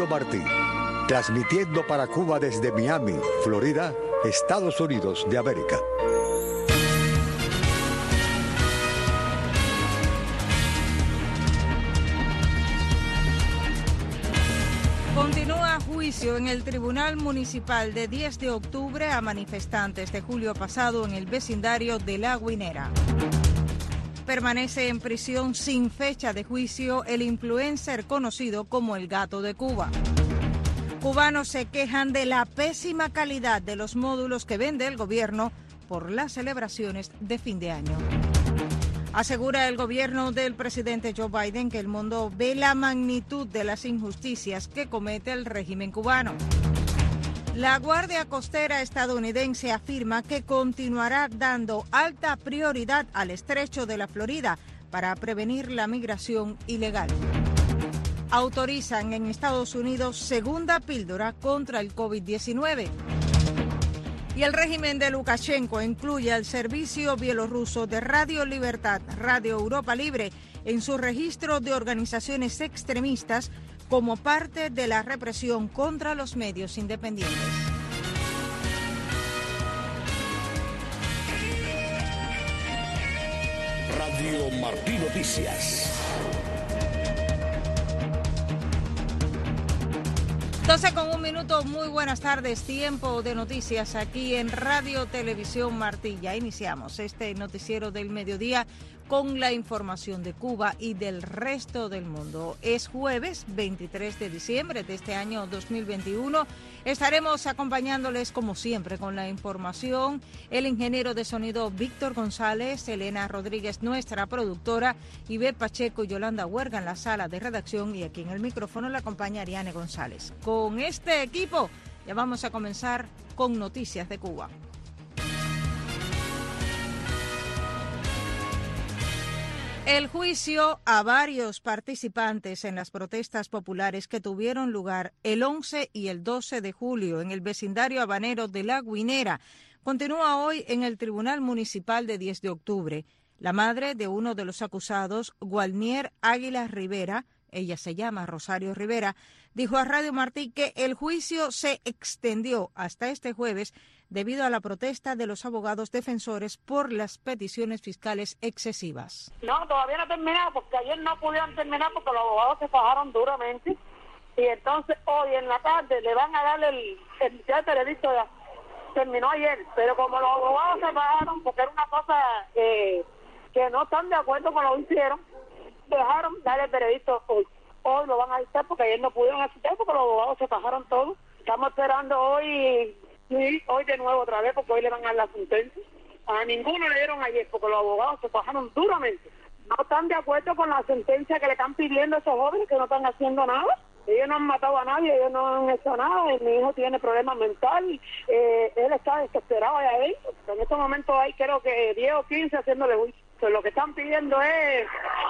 Mario Martí, transmitiendo para Cuba desde Miami, Florida, Estados Unidos de América. Continúa juicio en el Tribunal Municipal de 10 de octubre a manifestantes de julio pasado en el vecindario de La Guinera. Permanece en prisión sin fecha de juicio el influencer conocido como el Gato de Cuba. Cubanos se quejan de la pésima calidad de los módulos que vende el gobierno por las celebraciones de fin de año. Asegura el gobierno del presidente Joe Biden que el mundo ve la magnitud de las injusticias que comete el régimen cubano. La Guardia Costera estadounidense afirma que continuará dando alta prioridad al estrecho de la Florida para prevenir la migración ilegal. Autorizan en Estados Unidos segunda píldora contra el COVID-19. Y el régimen de Lukashenko incluye al servicio bielorruso de Radio Libertad, Radio Europa Libre, en su registro de organizaciones extremistas como parte de la represión contra los medios independientes. Radio Martí Noticias. 12:01, muy buenas tardes, tiempo de noticias aquí en Radio Televisión Martí. Ya iniciamos este noticiero del mediodía con la información de Cuba y del resto del mundo. Es jueves 23 de diciembre de este año 2021. Estaremos acompañándoles como siempre con la información. El ingeniero de sonido Víctor González, Elena Rodríguez, nuestra productora, Ivette Pacheco y Yolanda Huerga en la sala de redacción, y aquí en el micrófono la acompaña Ariane González. Con este equipo ya vamos a comenzar con noticias de Cuba. El juicio a varios participantes en las protestas populares que tuvieron lugar el 11 y el 12 de julio en el vecindario habanero de La Guinera continúa hoy en el Tribunal Municipal de 10 de octubre. La madre de uno de los acusados, Gualnier Águila Rivera, ella se llama Rosario Rivera, dijo a Radio Martí que el juicio se extendió hasta este jueves debido a la protesta de los abogados defensores por las peticiones fiscales excesivas. No, todavía no terminado porque ayer no pudieron terminar porque los abogados se fajaron duramente y entonces hoy en la tarde le van a dar el veredicto. Terminó ayer, pero como los abogados se fajaron porque era una cosa que no están de acuerdo con lo que hicieron, dejaron dar el veredicto hoy. Hoy lo van a dictar porque ayer no pudieron asistir porque los abogados se fajaron todos. Estamos esperando hoy de nuevo otra vez porque hoy le van a dar la sentencia. A ninguno le dieron ayer porque los abogados se fajaron duramente. No están de acuerdo con la sentencia que le están pidiendo a esos jóvenes que no están haciendo nada. Ellos no han matado a nadie, ellos no han hecho nada. Mi hijo tiene problemas mentales, él está desesperado allá adentro. En estos momentos hay creo que 10 o 15 haciéndole juicio. Entonces, lo que están pidiendo es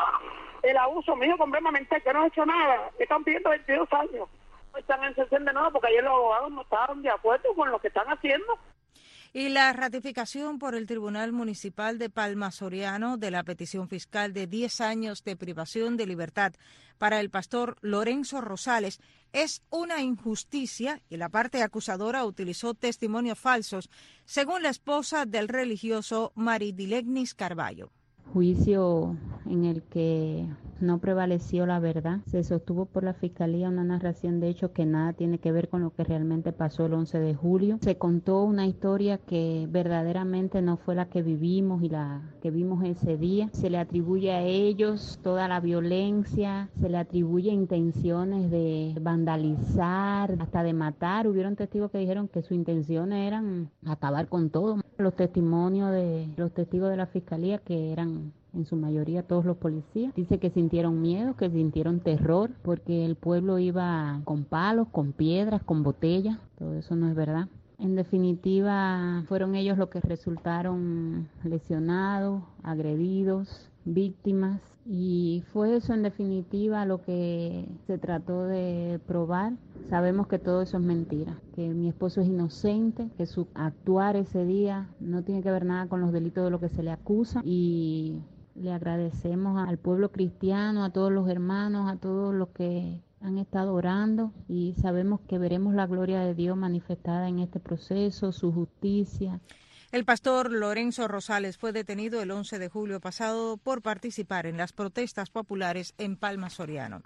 el abuso. Mi hijo con problema mental que no ha hecho nada, están pidiendo 22 años. No están en sesión de nada porque ayer los abogados no estaban de acuerdo con lo que están haciendo. Y la ratificación por el Tribunal Municipal de Palma Soriano de la petición fiscal de 10 años de privación de libertad para el pastor Lorenzo Rosales es una injusticia y la parte acusadora utilizó testimonios falsos, según la esposa del religioso Maridilegnis Carballo. Juicio en el que no prevaleció la verdad. Se sostuvo por la Fiscalía una narración de hechos que nada tiene que ver con lo que realmente pasó el 11 de julio. Se contó una historia que verdaderamente no fue la que vivimos y la que vimos ese día. Se le atribuye a ellos toda la violencia, se le atribuye intenciones de vandalizar, hasta de matar. Hubieron testigos que dijeron que sus intenciones eran acabar con todo. Los testimonios de los testigos de la Fiscalía, que eran en su mayoría todos los policías, dice que sintieron miedo, que sintieron terror, porque el pueblo iba con palos, con piedras, con botellas. Todo eso no es verdad. En definitiva, fueron ellos los que resultaron lesionados, agredidos, víctimas, y fue eso en definitiva lo que se trató de probar. Sabemos que todo eso es mentira, que mi esposo es inocente, que su actuar ese día no tiene que ver nada con los delitos de lo que se le acusa, y le agradecemos al pueblo cristiano, a todos los hermanos, a todos los que han estado orando y sabemos que veremos la gloria de Dios manifestada en este proceso, su justicia. El pastor Lorenzo Rosales fue detenido el 11 de julio pasado por participar en las protestas populares en Palma Soriano.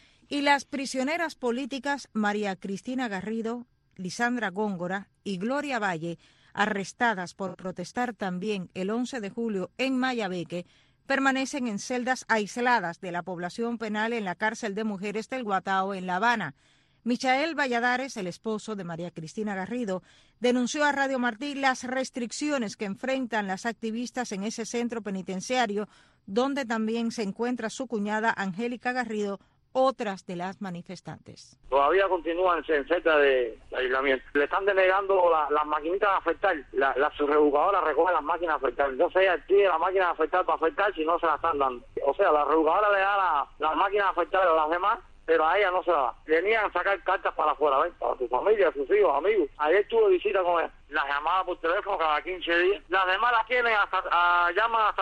Y las prisioneras políticas María Cristina Garrido, Lisandra Góngora y Gloria Valle, arrestadas por protestar también el 11 de julio en Mayabeque, permanecen en celdas aisladas de la población penal en la cárcel de mujeres del Guatao en La Habana. Michael Valladares, el esposo de María Cristina Garrido, denunció a Radio Martí las restricciones que enfrentan las activistas en ese centro penitenciario, donde también se encuentra su cuñada Angélica Garrido, otras de las manifestantes. Todavía continúan en celda de aislamiento. Le están denegando las maquinitas de afectar. La subrebucadora recoge las máquinas de afectar. Entonces ella pide la máquina de afectar para afectar si no se la están dando. O sea, la rebucadora le da las máquinas de afectar a las demás, pero a ella no se la da. Venían a sacar cartas para afuera, ¿ves? Para su familia, sus hijos, amigos. Ayer tuve visita con ella. Las llamaba por teléfono cada 15 días. Las demás las tienen llaman hasta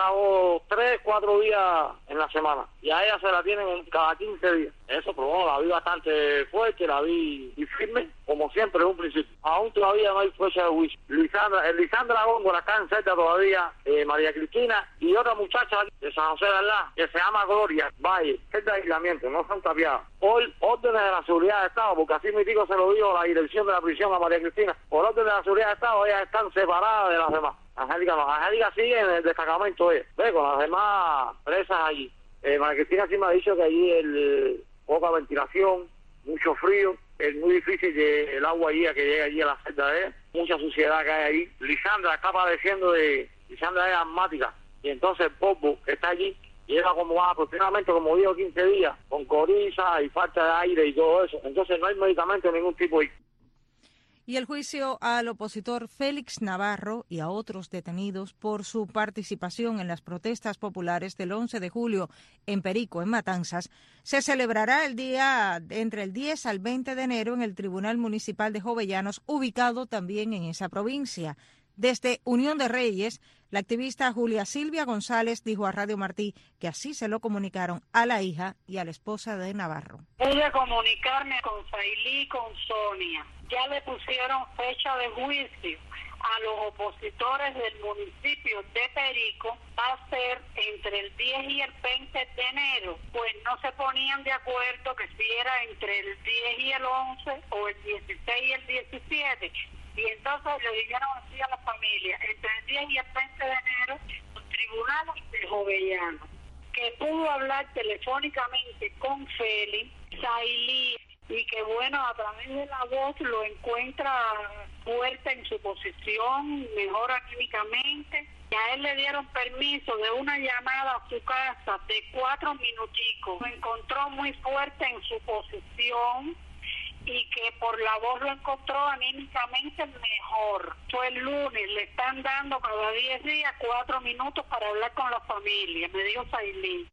3, 4 días en la semana. Y a ella se la tienen cada 15 días. Eso, pero bueno, la vi bastante fuerte, la vi firme, como siempre en un principio. Aún todavía no hay fecha de juicio. Lisandra Góngora está en celda todavía, María Cristina y otra muchacha de San José de Alá, que se llama Gloria Valle, celda de aislamiento, no son tapiadas. Por órdenes de la seguridad de Estado, porque así mi tío se lo dijo a la dirección de la prisión a María Cristina, por órdenes de la seguridad de Estado, ellas están separadas de las demás. Angélica no, Angélica sigue en el destacamento, ve, con las demás presas allí. María Cristina sí me ha dicho que allí poca ventilación, mucho frío, es muy difícil que el agua allí, que llegue allí a la celda de ella, mucha suciedad que hay allí. Lisandra está padeciendo Lisandra es asmática, y entonces el polvo que está allí lleva como aproximadamente, como digo, 15 días, con coriza y falta de aire y todo eso. Entonces no hay medicamento de ningún tipo ahí. Y el juicio al opositor Félix Navarro y a otros detenidos por su participación en las protestas populares del 11 de julio en Perico, en Matanzas, se celebrará entre el 10 al 20 de enero en el Tribunal Municipal de Jovellanos, ubicado también en esa provincia. Desde Unión de Reyes, la activista Julia Silvia González dijo a Radio Martí que así se lo comunicaron a la hija y a la esposa de Navarro. Pude comunicarme con Sailí y con Sonia. Ya le pusieron fecha de juicio a los opositores del municipio de Perico. Va a ser entre el 10 y el 20 de enero. Pues no se ponían de acuerdo que si era entre el 10 y el 11 o el 16 y el 17. Y entonces le dijeron así a la familia, entre el 10 y el 20 de enero, los tribunales de Jovellanos, que pudo hablar telefónicamente con Félix, Sailí, y que bueno, a través de la voz lo encuentra fuerte en su posición, mejor anímicamente. Y a él le dieron permiso de una llamada a su casa de 4 minuticos. Lo encontró muy fuerte en su posición y que por la voz lo encontró anímicamente mejor. Fue el lunes, le están dando cada 10 días 4 minutos para hablar con la familia, me dijo Sailí.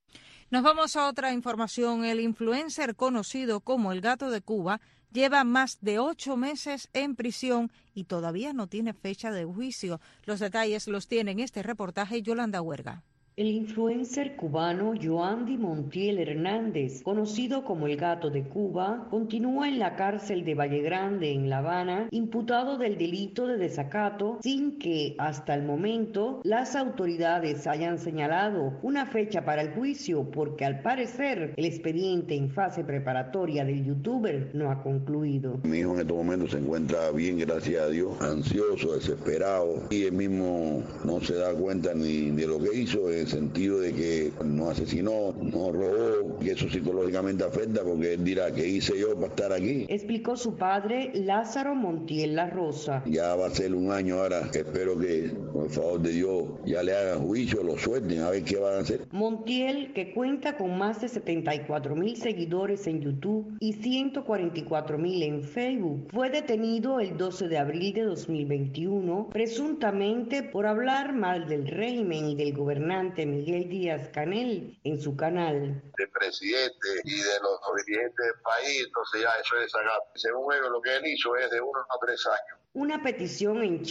Nos vamos a otra información. El influencer conocido como El Gato de Cuba lleva más de 8 meses en prisión y todavía no tiene fecha de juicio. Los detalles los tiene en este reportaje Yolanda Huerga. El influencer cubano Joandy Montiel Hernández, conocido como El Gato de Cuba, continúa en la cárcel de Valle Grande, en La Habana, imputado del delito de desacato, sin que, hasta el momento, las autoridades hayan señalado una fecha para el juicio, porque al parecer el expediente en fase preparatoria del youtuber no ha concluido. Mi hijo en estos momentos se encuentra bien, gracias a Dios, ansioso, desesperado, y él mismo no se da cuenta ni de lo que hizo, en el sentido de que no asesinó, no robó, y eso psicológicamente afecta porque él dirá, ¿qué hice yo para estar aquí? Explicó su padre Lázaro Montiel La Rosa. Ya va a ser un año ahora, espero que, por favor de Dios, ya le hagan juicio, lo suelten, a ver qué van a hacer. Montiel, que cuenta con más de 74,000 seguidores en YouTube y 144,000 en Facebook, fue detenido el 12 de abril de 2021, presuntamente por hablar mal del régimen y del gobernante Miguel Díaz-Canel en su canal. Del presidente y de los dirigentes del país, entonces ya eso es desacato. Según ellos, lo que él hizo es de 1 a 3 años. Una petición en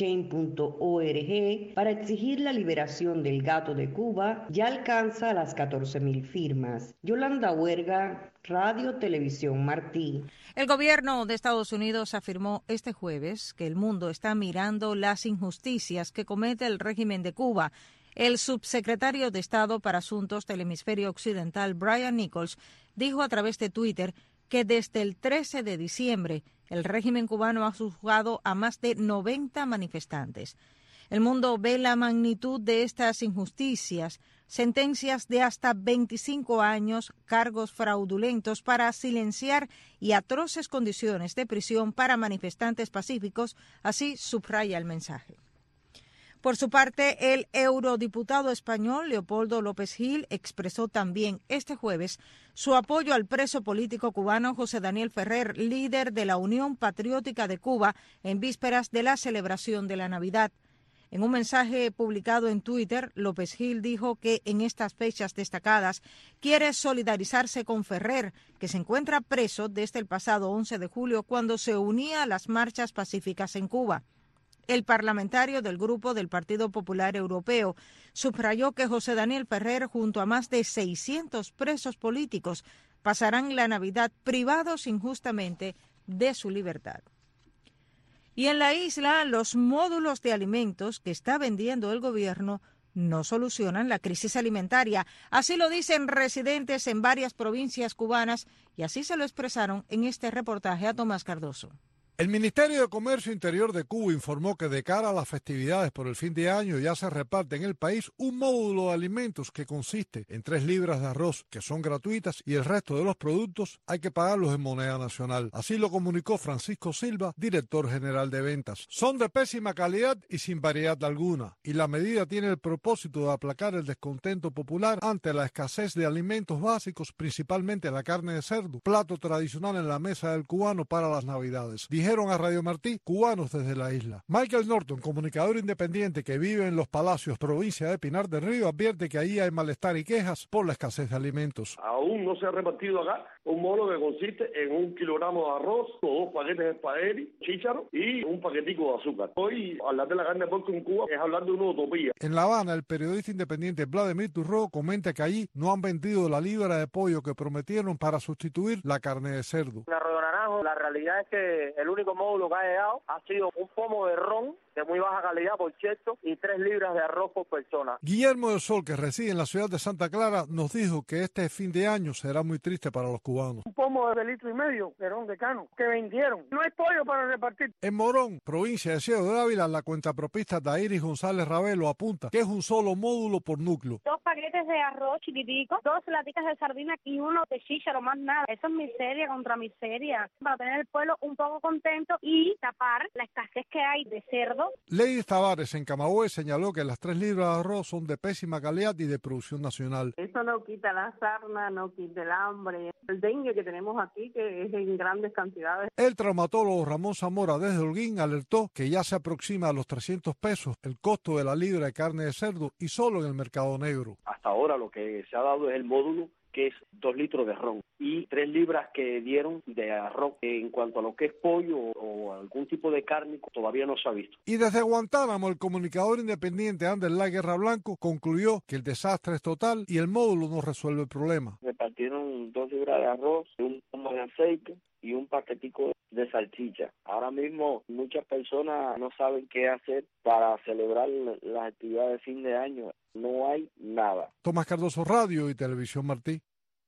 Change.org para exigir la liberación del Gato de Cuba ya alcanza las 14,000 firmas. Yolanda Huerga, Radio Televisión Martí. El gobierno de Estados Unidos afirmó este jueves que el mundo está mirando las injusticias que comete el régimen de Cuba. El subsecretario de Estado para Asuntos del Hemisferio Occidental, Brian Nichols, dijo a través de Twitter que desde el 13 de diciembre el régimen cubano ha juzgado a más de 90 manifestantes. El mundo ve la magnitud de estas injusticias, sentencias de hasta 25 años, cargos fraudulentos para silenciar y atroces condiciones de prisión para manifestantes pacíficos, así subraya el mensaje. Por su parte, el eurodiputado español Leopoldo López Gil expresó también este jueves su apoyo al preso político cubano José Daniel Ferrer, líder de la Unión Patriótica de Cuba, en vísperas de la celebración de la Navidad. En un mensaje publicado en Twitter, López Gil dijo que en estas fechas destacadas quiere solidarizarse con Ferrer, que se encuentra preso desde el pasado 11 de julio cuando se unía a las marchas pacíficas en Cuba. El parlamentario del grupo del Partido Popular Europeo subrayó que José Daniel Ferrer, junto a más de 600 presos políticos, pasarán la Navidad privados injustamente de su libertad. Y en la isla, los módulos de alimentos que está vendiendo el gobierno no solucionan la crisis alimentaria. Así lo dicen residentes en varias provincias cubanas y así se lo expresaron en este reportaje a Tomás Cardoso. El Ministerio de Comercio Interior de Cuba informó que de cara a las festividades por el fin de año ya se reparte en el país un módulo de alimentos que consiste en 3 libras de arroz que son gratuitas y el resto de los productos hay que pagarlos en moneda nacional. Así lo comunicó Francisco Silva, director general de ventas. Son de pésima calidad y sin variedad alguna y la medida tiene el propósito de aplacar el descontento popular ante la escasez de alimentos básicos, principalmente la carne de cerdo, plato tradicional en la mesa del cubano para las Navidades. Dijeron a Radio Martí cubanos desde la isla. Michael Norton, comunicador independiente que vive en Los Palacios, provincia de Pinar del Río, advierte que ahí hay malestar y quejas por la escasez de alimentos. Aún no se ha repartido acá un módulo que consiste en 1 kilogramo de arroz, o 2 paquetes de espagueti, chícharo y un paquetico de azúcar. Hoy, hablar de la carne de porco en Cuba es hablar de una utopía. En La Habana, el periodista independiente Vladimir Turro comenta que allí no han vendido la libra de pollo que prometieron para sustituir la carne de cerdo. En Arroyo Naranjo, la realidad es que el único módulo que ha llegado ha sido un pomo de ron de muy baja calidad, por cierto, y 3 libras de arroz por persona. Guillermo del Sol, que reside en la ciudad de Santa Clara, nos dijo que este fin de año será muy triste para los cubanos. Un pomo de 1,5 litros de ron de cano que vendieron. No hay pollo para repartir. En Morón, provincia de Ciego de Ávila, la cuentapropista Dairis González Ravelo apunta que es un solo módulo por núcleo. 2 paquetes de arroz chiquiticos, 2 laticas de sardina y 1 de chícharo, más nada. Eso es miseria contra miseria. Para tener el pueblo un poco contento y tapar la escasez que hay de cerdo. Lady Tavares en Camagüey señaló que las 3 libras de arroz son de pésima calidad y de producción nacional. Eso no quita la sarna, no quita el hambre. El dengue que tenemos aquí, que es en grandes cantidades. El traumatólogo Ramón Zamora desde Holguín alertó que ya se aproxima a los 300 pesos el costo de la libra de carne de cerdo y solo en el mercado negro. Hasta ahora lo que se ha dado es el módulo, que es 2 litros de ron y 3 libras que dieron de arroz. En cuanto a lo que es pollo o algún tipo de carne, todavía no se ha visto. Y desde Guantánamo, el comunicador independiente Anderlay Guerra Blanco concluyó que el desastre es total y el módulo no resuelve el problema. Repartieron 2 libras de arroz, un pomo de aceite y un paquetico de salchicha. Ahora mismo muchas personas no saben qué hacer para celebrar las actividades de fin de año. No hay nada. Tomás Cardoso, Radio y Televisión Martí.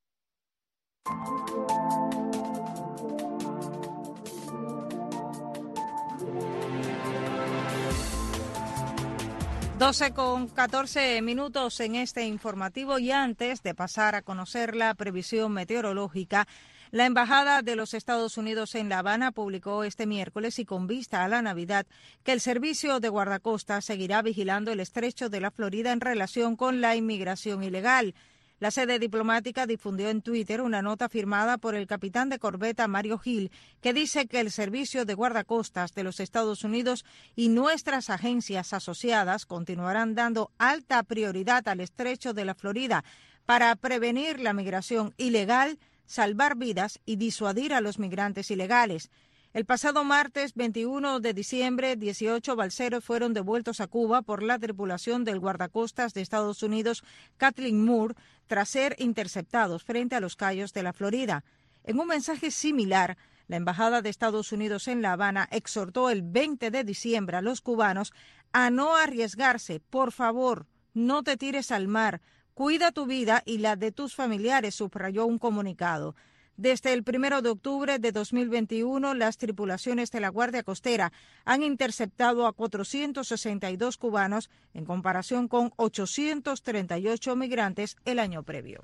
Con 14 minutos en este informativo y antes de pasar a conocer la previsión meteorológica, la Embajada de los Estados Unidos en La Habana publicó este miércoles y con vista a la Navidad que el Servicio de Guardacostas seguirá vigilando el estrecho de la Florida en relación con la inmigración ilegal. La sede diplomática difundió en Twitter una nota firmada por el capitán de corbeta Mario Gil que dice que el Servicio de Guardacostas de los Estados Unidos y nuestras agencias asociadas continuarán dando alta prioridad al estrecho de la Florida para prevenir la migración ilegal, salvar vidas y disuadir a los migrantes ilegales. El pasado martes 21 de diciembre, 18 balseros fueron devueltos a Cuba por la tripulación del guardacostas de Estados Unidos, Kathleen Moore, tras ser interceptados frente a los cayos de la Florida. En un mensaje similar, la Embajada de Estados Unidos en La Habana exhortó el 20 de diciembre a los cubanos a no arriesgarse. Por favor, no te tires al mar. Cuida tu vida y la de tus familiares, subrayó un comunicado. Desde el 1 de octubre de 2021, las tripulaciones de la Guardia Costera han interceptado a 462 cubanos en comparación con 838 migrantes el año previo.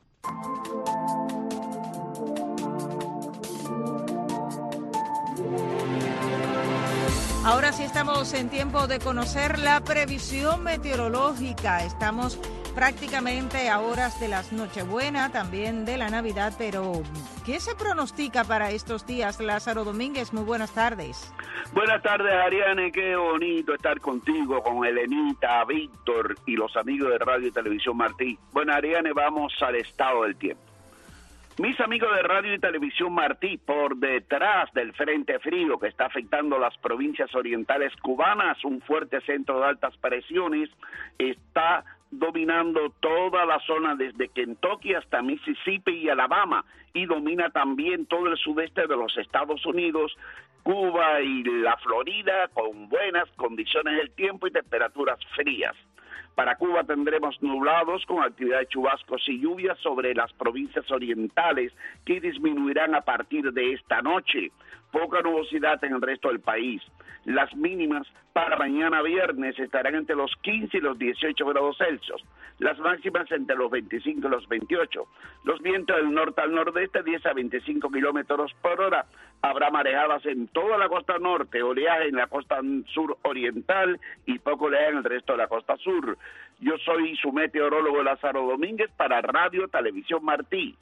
Ahora sí estamos en tiempo de conocer la previsión meteorológica. Estamos prácticamente a horas de las Nochebuena, también de la Navidad, pero ¿qué se pronostica para estos días? Lázaro Domínguez, muy buenas tardes. Buenas tardes, Ariane, qué bonito estar contigo, con Elenita, Víctor y los amigos de Radio y Televisión Martí. Bueno, Ariane, vamos al estado del tiempo. Mis amigos de Radio y Televisión Martí, por detrás del frente frío que está afectando las provincias orientales cubanas, un fuerte centro de altas presiones está dominando toda la zona desde Kentucky hasta Mississippi y Alabama, y domina también todo el sudeste de los Estados Unidos, Cuba y la Florida, con buenas condiciones del tiempo y temperaturas frías. Para Cuba tendremos nublados con actividad de chubascos y lluvias sobre las provincias orientales que disminuirán a partir de esta noche. Poca nubosidad en el resto del país. Las mínimas para mañana viernes estarán entre los 15 y los 18 grados Celsius. Las máximas entre los 25 y los 28. Los vientos del norte al nordeste 10 a 25 kilómetros por hora. Habrá marejadas en toda la costa norte, oleaje en la costa sur oriental y poco oleaje en el resto de la costa sur. Yo soy su meteorólogo Lázaro Domínguez para Radio Televisión Martí.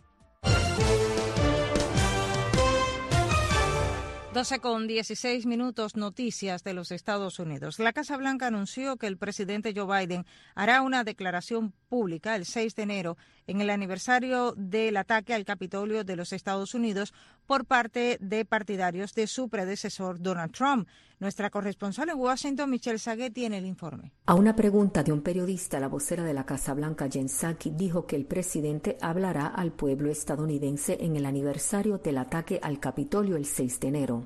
12:16, noticias de los Estados Unidos. La Casa Blanca anunció que el presidente Joe Biden hará una declaración pública el 6 de enero en el aniversario del ataque al Capitolio de los Estados Unidos por parte de partidarios de su predecesor Donald Trump. Nuestra corresponsal en Washington, Michelle Sagué, tiene el informe. A una pregunta de un periodista, la vocera de la Casa Blanca, Jen Psaki, dijo que el presidente hablará al pueblo estadounidense en el aniversario del ataque al Capitolio el 6 de enero.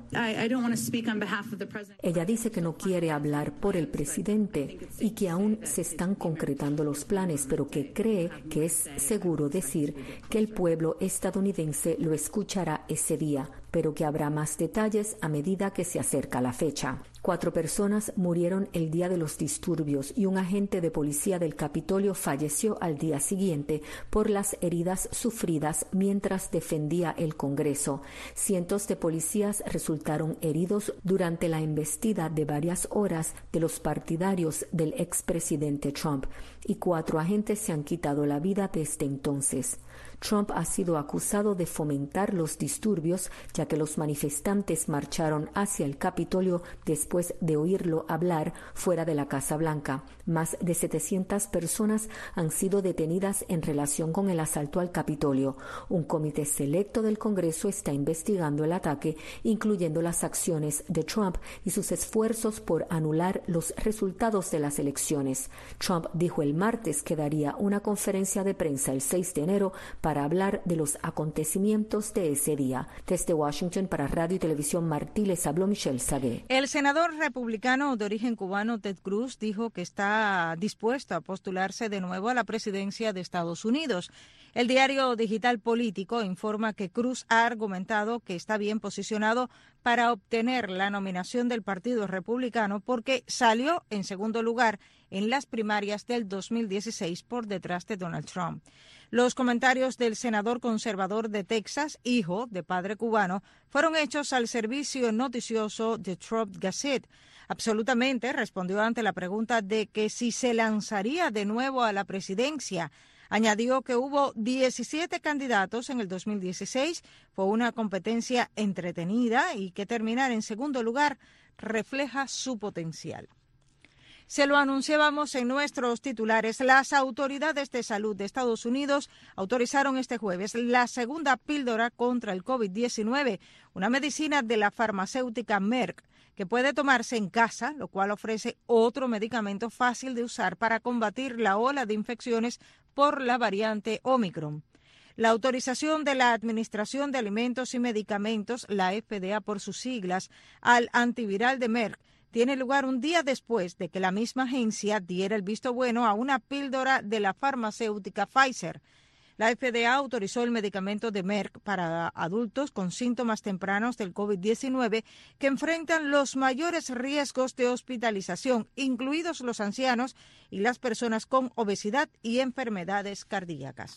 Ella dice que no quiere hablar por el presidente y que aún se están concretando los planes, pero que cree que es seguro decir que el pueblo estadounidense lo escuchará ese día, pero que habrá más detalles a medida que se acerca la fecha. 4 personas murieron el día de los disturbios y un agente de policía del Capitolio falleció al día siguiente por las heridas sufridas mientras defendía el Congreso. Cientos de policías resultaron heridos durante la embestida de varias horas de los partidarios del expresidente Trump y 4 agentes se han quitado la vida desde entonces. Trump ha sido acusado de fomentar los disturbios, ya que los manifestantes marcharon hacia el Capitolio después de oírlo hablar fuera de la Casa Blanca. Más de 700 personas han sido detenidas en relación con el asalto al Capitolio. Un comité selecto del Congreso está investigando el ataque, incluyendo las acciones de Trump y sus esfuerzos por anular los resultados de las elecciones. Trump dijo el martes que daría una conferencia de prensa el 6 de enero para hablar de los acontecimientos de ese día. Desde Washington para Radio y Televisión Martí les habló Michelle Sagué. El senador republicano de origen cubano Ted Cruz dijo que está dispuesto a postularse de nuevo a la presidencia de Estados Unidos. El diario digital Político informa que Cruz ha argumentado que está bien posicionado para obtener la nominación del Partido Republicano porque salió en segundo lugar en las primarias del 2016 por detrás de Donald Trump. Los comentarios del senador conservador de Texas, hijo de padre cubano, fueron hechos al servicio noticioso de Trump Gazette. Absolutamente, respondió ante la pregunta de que si se lanzaría de nuevo a la presidencia. Añadió que hubo 17 candidatos en el 2016, fue una competencia entretenida y que terminar en segundo lugar refleja su potencial. Se lo anunciábamos en nuestros titulares. Las autoridades de salud de Estados Unidos autorizaron este jueves la segunda píldora contra el COVID-19, una medicina de la farmacéutica Merck, que puede tomarse en casa, lo cual ofrece otro medicamento fácil de usar para combatir la ola de infecciones por la variante Omicron. La autorización de la Administración de Alimentos y Medicamentos, la FDA por sus siglas, al antiviral de Merck, tiene lugar un día después de que la misma agencia diera el visto bueno a una píldora de la farmacéutica Pfizer. La FDA autorizó el medicamento de Merck para adultos con síntomas tempranos del COVID-19 que enfrentan los mayores riesgos de hospitalización, incluidos los ancianos y las personas con obesidad y enfermedades cardíacas.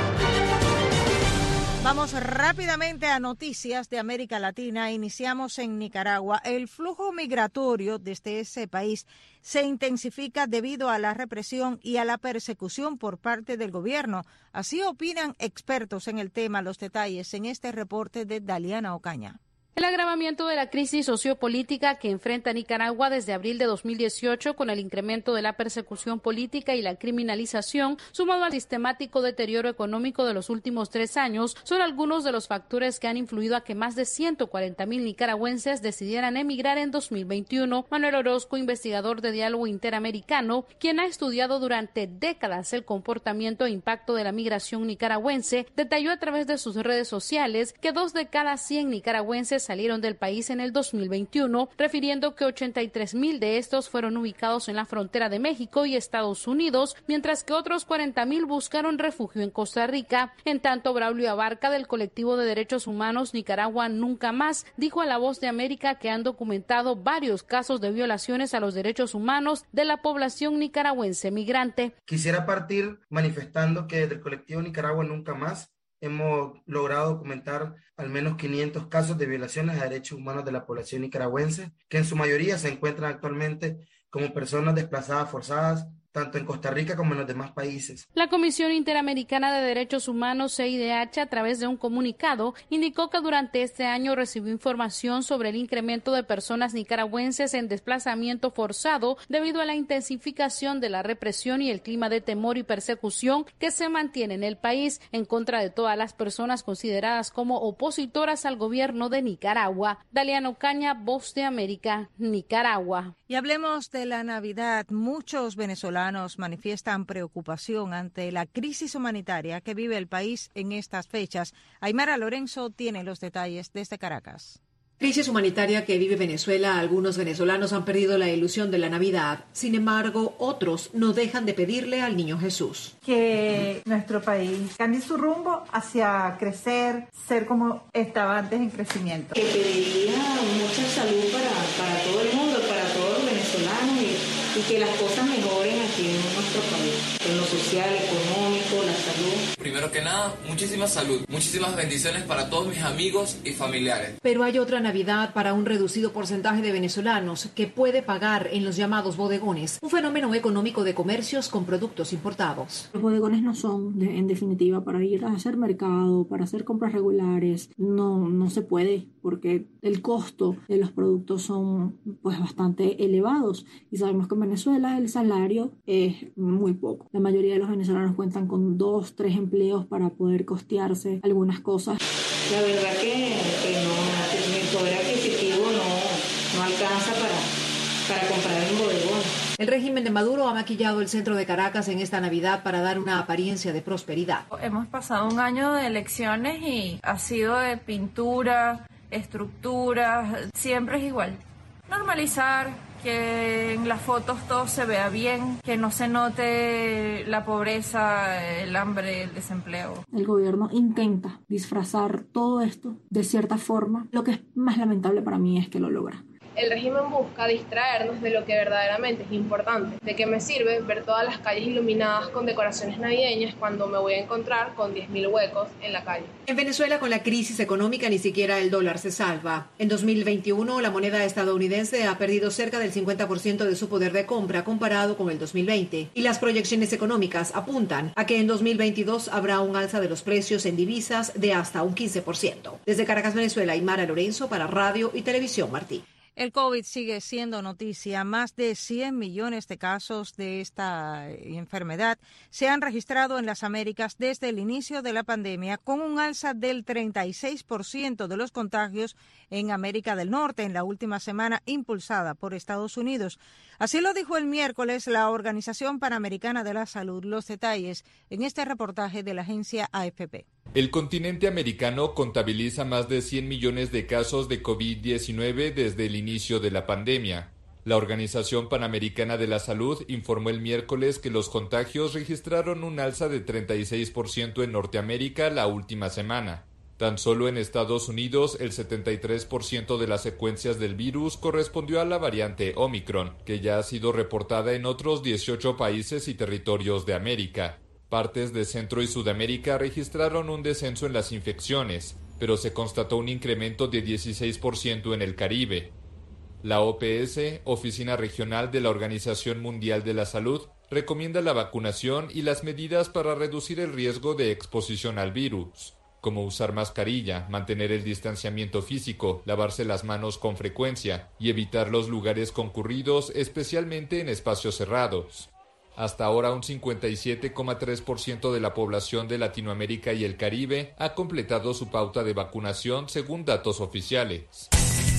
Vamos rápidamente a noticias de América Latina. Iniciamos en Nicaragua. El flujo migratorio desde ese país se intensifica debido a la represión y a la persecución por parte del gobierno. Así opinan expertos en el tema. Los detalles en este reporte de Daliana Ocaña. El agravamiento de la crisis sociopolítica que enfrenta Nicaragua desde abril de 2018 con el incremento de la persecución política y la criminalización, sumado al sistemático deterioro económico de los últimos 3 años, son algunos de los factores que han influido a que más de 140,000 nicaragüenses decidieran emigrar en 2021. Manuel Orozco, investigador de Diálogo Interamericano, quien ha estudiado durante décadas el comportamiento e impacto de la migración nicaragüense, detalló a través de sus redes sociales que 2 de cada 100 nicaragüenses salieron del país en el 2021, refiriendo que 83,000 de estos fueron ubicados en la frontera de México y Estados Unidos, mientras que otros 40,000 buscaron refugio en Costa Rica. En tanto, Braulio Abarca, del colectivo de derechos humanos Nicaragua Nunca Más, dijo a La Voz de América que han documentado varios casos de violaciones a los derechos humanos de la población nicaragüense migrante. Quisiera partir manifestando que desde el colectivo Nicaragua Nunca Más hemos logrado documentar al menos 500 casos de violaciones a derechos humanos de la población nicaragüense, que en su mayoría se encuentran actualmente como personas desplazadas forzadas, tanto en Costa Rica como en los demás países. La Comisión Interamericana de Derechos Humanos, CIDH, a través de un comunicado, indicó que durante este año recibió información sobre el incremento de personas nicaragüenses en desplazamiento forzado debido a la intensificación de la represión y el clima de temor y persecución que se mantiene en el país en contra de todas las personas consideradas como opositoras al gobierno de Nicaragua. Daliana Ocaña, Voz de América, Nicaragua. Y hablemos de la Navidad. Muchos venezolanos manifiestan preocupación ante la crisis humanitaria que vive el país en estas fechas. Aymara Lorenzo tiene los detalles desde Caracas. Crisis humanitaria que vive Venezuela. Algunos venezolanos han perdido la ilusión de la Navidad. Sin embargo, otros no dejan de pedirle al Niño Jesús que nuestro país cambie su rumbo hacia crecer, ser como estaba antes en crecimiento. Que pediría mucha salud para todo el mundo, para todos los venezolanos y que las cosas mejoren aquí en nuestro país, en lo social, económico, la salud. Primero que nada, muchísima salud, muchísimas bendiciones para todos mis amigos y familiares. Pero hay otra Navidad para un reducido porcentaje de venezolanos que puede pagar en los llamados bodegones, un fenómeno económico de comercios con productos importados. Los bodegones no son, en definitiva, para ir a hacer mercado, para hacer compras regulares, no se puede, porque el costo de los productos son pues bastante elevados y sabemos que en Venezuela el salario es muy poco. La mayoría de los venezolanos cuentan con 2, 3 empleos para poder costearse algunas cosas. La verdad que no, mi poder adquisitivo no alcanza para comprar en bodegón. El régimen de Maduro ha maquillado el centro de Caracas en esta Navidad para dar una apariencia de prosperidad. Hemos pasado un año de elecciones y ha sido de pintura, estructuras, siempre es igual. Normalizar, que en las fotos todo se vea bien, que no se note la pobreza, el hambre, el desempleo. El gobierno intenta disfrazar todo esto de cierta forma. Lo que es más lamentable para mí es que lo logra. El régimen busca distraernos de lo que verdaderamente es importante. ¿De qué me sirve ver todas las calles iluminadas con decoraciones navideñas cuando me voy a encontrar con 10.000 huecos en la calle? En Venezuela, con la crisis económica, ni siquiera el dólar se salva. En 2021, la moneda estadounidense ha perdido cerca del 50% de su poder de compra comparado con el 2020. Y las proyecciones económicas apuntan a que en 2022 habrá un alza de los precios en divisas de hasta un 15%. Desde Caracas, Venezuela, Aymara Lorenzo para Radio y Televisión Martí. El COVID sigue siendo noticia. Más de 100 millones de casos de esta enfermedad se han registrado en las Américas desde el inicio de la pandemia, con un alza del 36% de los contagios en América del Norte en la última semana, impulsada por Estados Unidos. Así lo dijo el miércoles la Organización Panamericana de la Salud. Los detalles en este reportaje de la agencia AFP. El continente americano contabiliza más de 100 millones de casos de COVID-19 desde el inicio de la pandemia. La Organización Panamericana de la Salud informó el miércoles que los contagios registraron un alza de 36% en Norteamérica la última semana. Tan solo en Estados Unidos, el 73% de las secuencias del virus correspondió a la variante Omicron, que ya ha sido reportada en otros 18 países y territorios de América. Partes de Centro y Sudamérica registraron un descenso en las infecciones, pero se constató un incremento de 16% en el Caribe. La OPS, Oficina Regional de la Organización Mundial de la Salud, recomienda la vacunación y las medidas para reducir el riesgo de exposición al virus, como usar mascarilla, mantener el distanciamiento físico, lavarse las manos con frecuencia y evitar los lugares concurridos, especialmente en espacios cerrados. Hasta ahora, un 57,3% de la población de Latinoamérica y el Caribe ha completado su pauta de vacunación, según datos oficiales.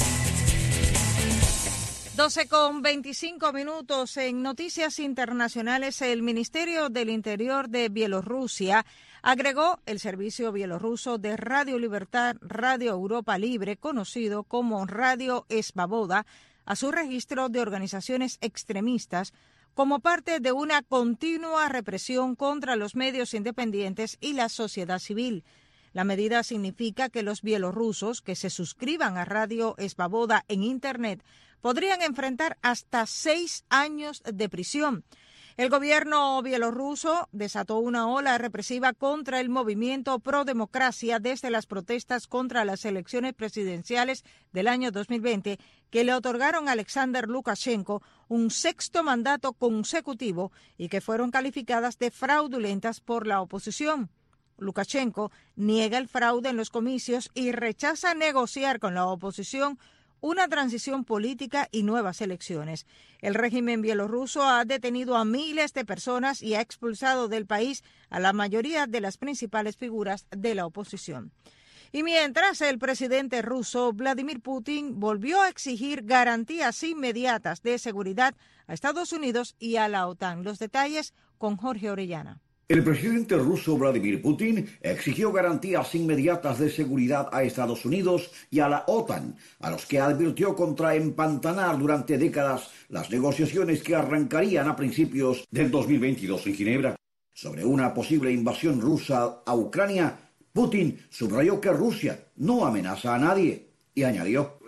12:25 en noticias internacionales. El Ministerio del Interior de Bielorrusia agregó el servicio bielorruso de Radio Libertad, Radio Europa Libre, conocido como Radio Svoboda, a su registro de organizaciones extremistas, como parte de una continua represión contra los medios independientes y la sociedad civil. La medida significa que los bielorrusos que se suscriban a Radio Svoboda en Internet podrían enfrentar hasta 6 años de prisión. El gobierno bielorruso desató una ola represiva contra el movimiento pro democracia desde las protestas contra las elecciones presidenciales del año 2020, que le otorgaron a Alexander Lukashenko un 6º mandato consecutivo y que fueron calificadas de fraudulentas por la oposición. Lukashenko niega el fraude en los comicios y rechaza negociar con la oposición una transición política y nuevas elecciones. El régimen bielorruso ha detenido a miles de personas y ha expulsado del país a la mayoría de las principales figuras de la oposición. Y mientras, el presidente ruso Vladimir Putin volvió a exigir garantías inmediatas de seguridad a Estados Unidos y a la OTAN. Los detalles con Jorge Orellana. El presidente ruso Vladimir Putin exigió garantías inmediatas de seguridad a Estados Unidos y a la OTAN, a los que advirtió contra empantanar durante décadas las negociaciones que arrancarían a principios del 2022 en Ginebra. Sobre una posible invasión rusa a Ucrania, Putin subrayó que Rusia no amenaza a nadie y añadió: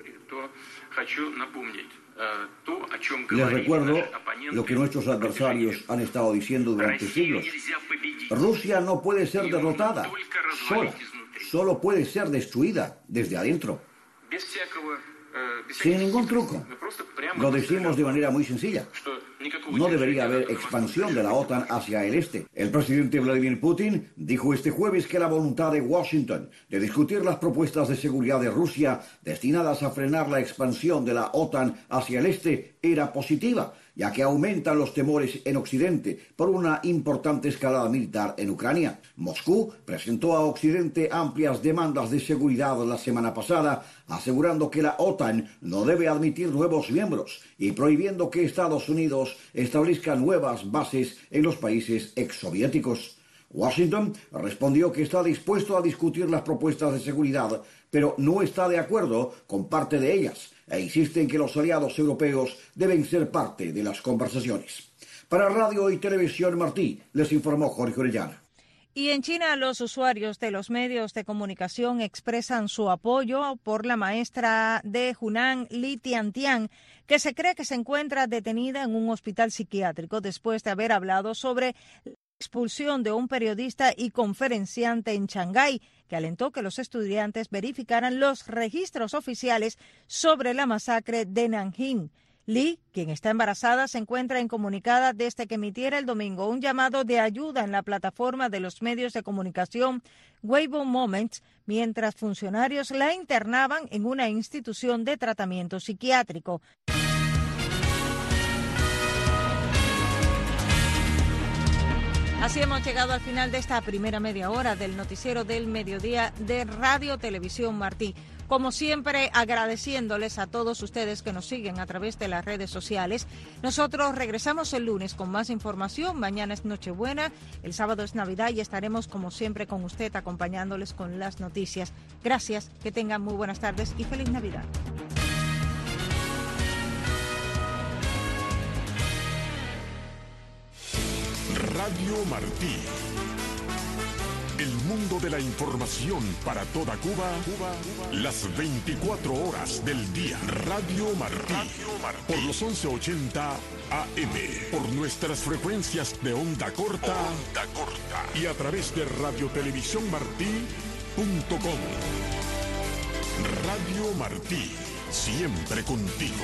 les recuerdo lo que nuestros adversarios han estado diciendo durante siglos. Rusia no puede ser derrotada sola, solo puede ser destruida desde adentro. Sin ningún truco. Lo decimos de manera muy sencilla. No debería haber expansión de la OTAN hacia el este. El presidente Vladimir Putin dijo este jueves que la voluntad de Washington de discutir las propuestas de seguridad de Rusia destinadas a frenar la expansión de la OTAN hacia el este era positiva, ya que aumentan los temores en Occidente por una importante escalada militar en Ucrania. Moscú presentó a Occidente amplias demandas de seguridad la semana pasada, asegurando que la OTAN no debe admitir nuevos miembros y prohibiendo que Estados Unidos establezca nuevas bases en los países exsoviéticos. Washington respondió que está dispuesto a discutir las propuestas de seguridad, pero no está de acuerdo con parte de ellas, e insiste en que los aliados europeos deben ser parte de las conversaciones. Para Radio y Televisión Martí, les informó Jorge Orellana. Y en China, los usuarios de los medios de comunicación expresan su apoyo por la maestra de Hunan, Li Tiantian, que se cree que se encuentra detenida en un hospital psiquiátrico después de haber hablado sobre la expulsión de un periodista y conferenciante en Shanghái, que alentó que los estudiantes verificaran los registros oficiales sobre la masacre de Nanjing. Lee, quien está embarazada, se encuentra incomunicada desde que emitiera el domingo un llamado de ayuda en la plataforma de los medios de comunicación Weibo Moments, mientras funcionarios la internaban en una institución de tratamiento psiquiátrico. Así hemos llegado al final de esta primera media hora del noticiero del mediodía de Radio Televisión Martí. Como siempre, agradeciéndoles a todos ustedes que nos siguen a través de las redes sociales. Nosotros regresamos el lunes con más información. Mañana es Nochebuena, el sábado es Navidad y estaremos como siempre con usted acompañándoles con las noticias. Gracias, que tengan muy buenas tardes y feliz Navidad. Radio Martí. El mundo de la información para toda Cuba, las 24 horas del día. Radio Martí. Por los 1180 AM. Por nuestras frecuencias de onda corta. Y a través de radiotelevisiónmartí.com. Radio Martí. Siempre contigo.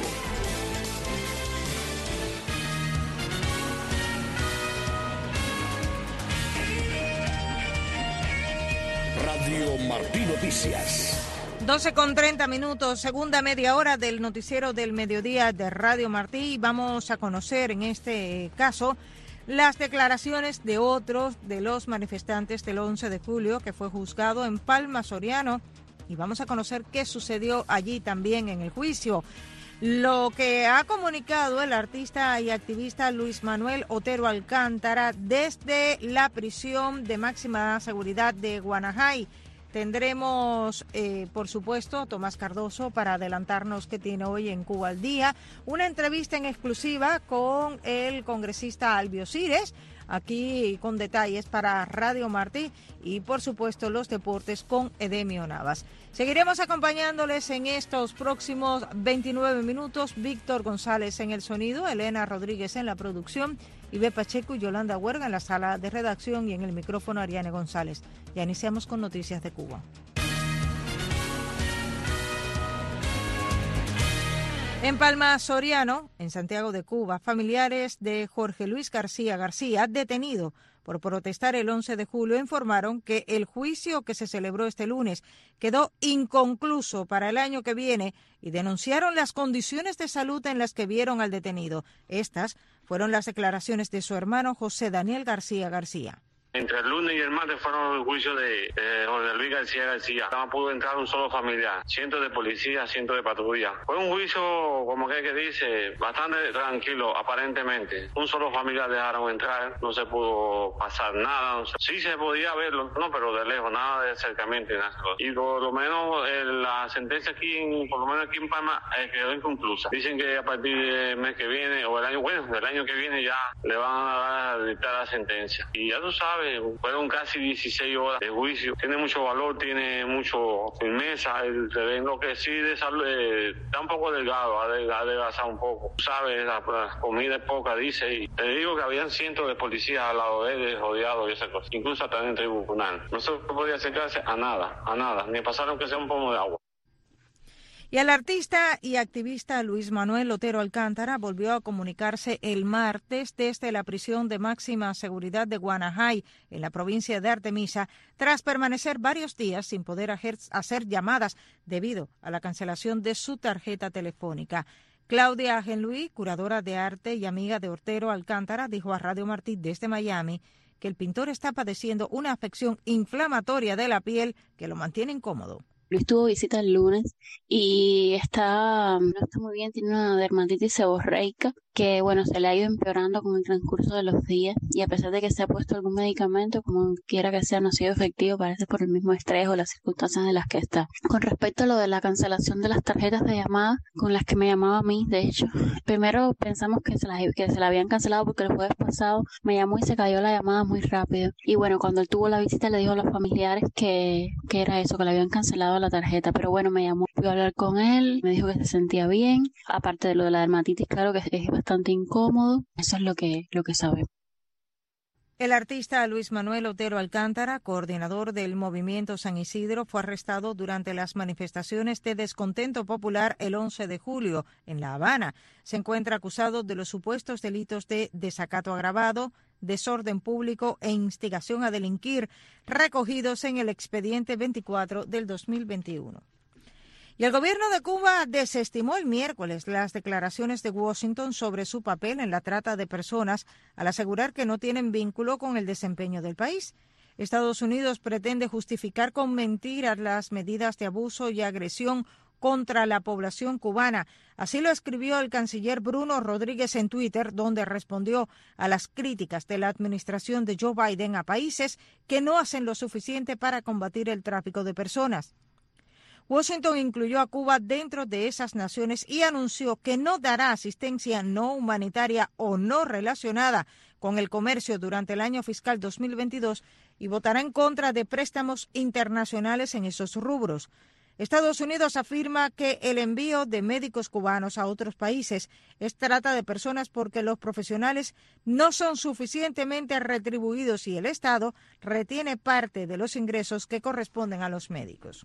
Radio Martí Noticias. 12:30, segunda media hora del noticiero del mediodía de Radio Martí. Vamos a conocer en este caso las declaraciones de otros de los manifestantes del 11 de julio que fue juzgado en Palma Soriano y vamos a conocer qué sucedió allí también en el juicio. Lo que ha comunicado el artista y activista Luis Manuel Otero Alcántara desde la prisión de máxima seguridad de Guanajay. Tendremos, por supuesto, Tomás Cardoso para adelantarnos qué tiene hoy en Cuba al Día. Una entrevista en exclusiva con el congresista Albio Cires, aquí con detalles para Radio Martí y, por supuesto, los deportes con Edemio Navas. Seguiremos acompañándoles en estos próximos 29 minutos. Víctor González en el sonido, Elena Rodríguez en la producción, Ibe Pacheco y Yolanda Huerga en la sala de redacción y en el micrófono Ariane González. Ya iniciamos con Noticias de Cuba. En Palma Soriano, en Santiago de Cuba, familiares de Jorge Luis García García, detenido por protestar el 11 de julio, informaron que el juicio que se celebró este lunes quedó inconcluso para el año que viene y denunciaron las condiciones de salud en las que vieron al detenido. Estas fueron las declaraciones de su hermano José Daniel García García. Entre el lunes y el martes fueron el juicio de Jorge Luis García García. No pudo entrar un solo familiar, cientos de policías, cientos de patrullas. Fue un juicio, como que dice, bastante tranquilo, aparentemente. Un solo familiar dejaron entrar, no se pudo pasar nada. Sí se podía verlo, no, pero de lejos, nada de acercamiento y nada. Y por lo menos la sentencia aquí, por lo menos aquí en Palma, quedó inconclusa. Dicen que a partir del mes que viene, o del año que viene ya le van a dictar la sentencia. Y ya tú sabes, fueron casi 16 horas de juicio. Tiene mucho valor, tiene mucho firmeza. Lo que sí de salud, está un poco delgado, ha adelgazado un poco. Sabes, la comida es poca, dice. Y te digo que habían cientos de policías al lado de él, rodeados y esas cosas. Incluso hasta en el tribunal. No se podía acercarse a nada. Ni pasaron que sea un pomo de agua. Y el artista y activista Luis Manuel Otero Alcántara volvió a comunicarse el martes desde la prisión de máxima seguridad de Guanajay, en la provincia de Artemisa, tras permanecer varios días sin poder hacer llamadas debido a la cancelación de su tarjeta telefónica. Claudia Genluí, curadora de arte y amiga de Otero Alcántara, dijo a Radio Martí desde Miami que el pintor está padeciendo una afección inflamatoria de la piel que lo mantiene incómodo. Luis tuvo visita el lunes y no está muy bien, tiene una dermatitis seborreica que, se le ha ido empeorando con el transcurso de los días y a pesar de que se ha puesto algún medicamento, como quiera que sea, no ha sido efectivo, parece por el mismo estrés o las circunstancias en las que está. Con respecto a lo de la cancelación de las tarjetas de llamada con las que me llamaba a mí, de hecho, primero pensamos que se la habían cancelado porque el jueves pasado me llamó y se cayó la llamada muy rápido. Y cuando él tuvo la visita le dijo a los familiares que era eso, que le habían cancelado la tarjeta, pero me llamó, fui a hablar con él, me dijo que se sentía bien, aparte de lo de la dermatitis, claro que es bastante incómodo, eso es lo que sabemos. El artista Luis Manuel Otero Alcántara, coordinador del Movimiento San Isidro, fue arrestado durante las manifestaciones de descontento popular el 11 de julio en La Habana. Se encuentra acusado de los supuestos delitos de desacato agravado, desorden público e instigación a delinquir, recogidos en el expediente 24 del 2021. Y el gobierno de Cuba desestimó el miércoles las declaraciones de Washington sobre su papel en la trata de personas al asegurar que no tienen vínculo con el desempeño del país. Estados Unidos pretende justificar con mentiras las medidas de abuso y agresión contra la población cubana. Así lo escribió el canciller Bruno Rodríguez en Twitter, donde respondió a las críticas de la administración de Joe Biden a países que no hacen lo suficiente para combatir el tráfico de personas. Washington incluyó a Cuba dentro de esas naciones y anunció que no dará asistencia no humanitaria o no relacionada con el comercio durante el año fiscal 2022 y votará en contra de préstamos internacionales en esos rubros. Estados Unidos afirma que el envío de médicos cubanos a otros países es trata de personas porque los profesionales no son suficientemente retribuidos y el Estado retiene parte de los ingresos que corresponden a los médicos.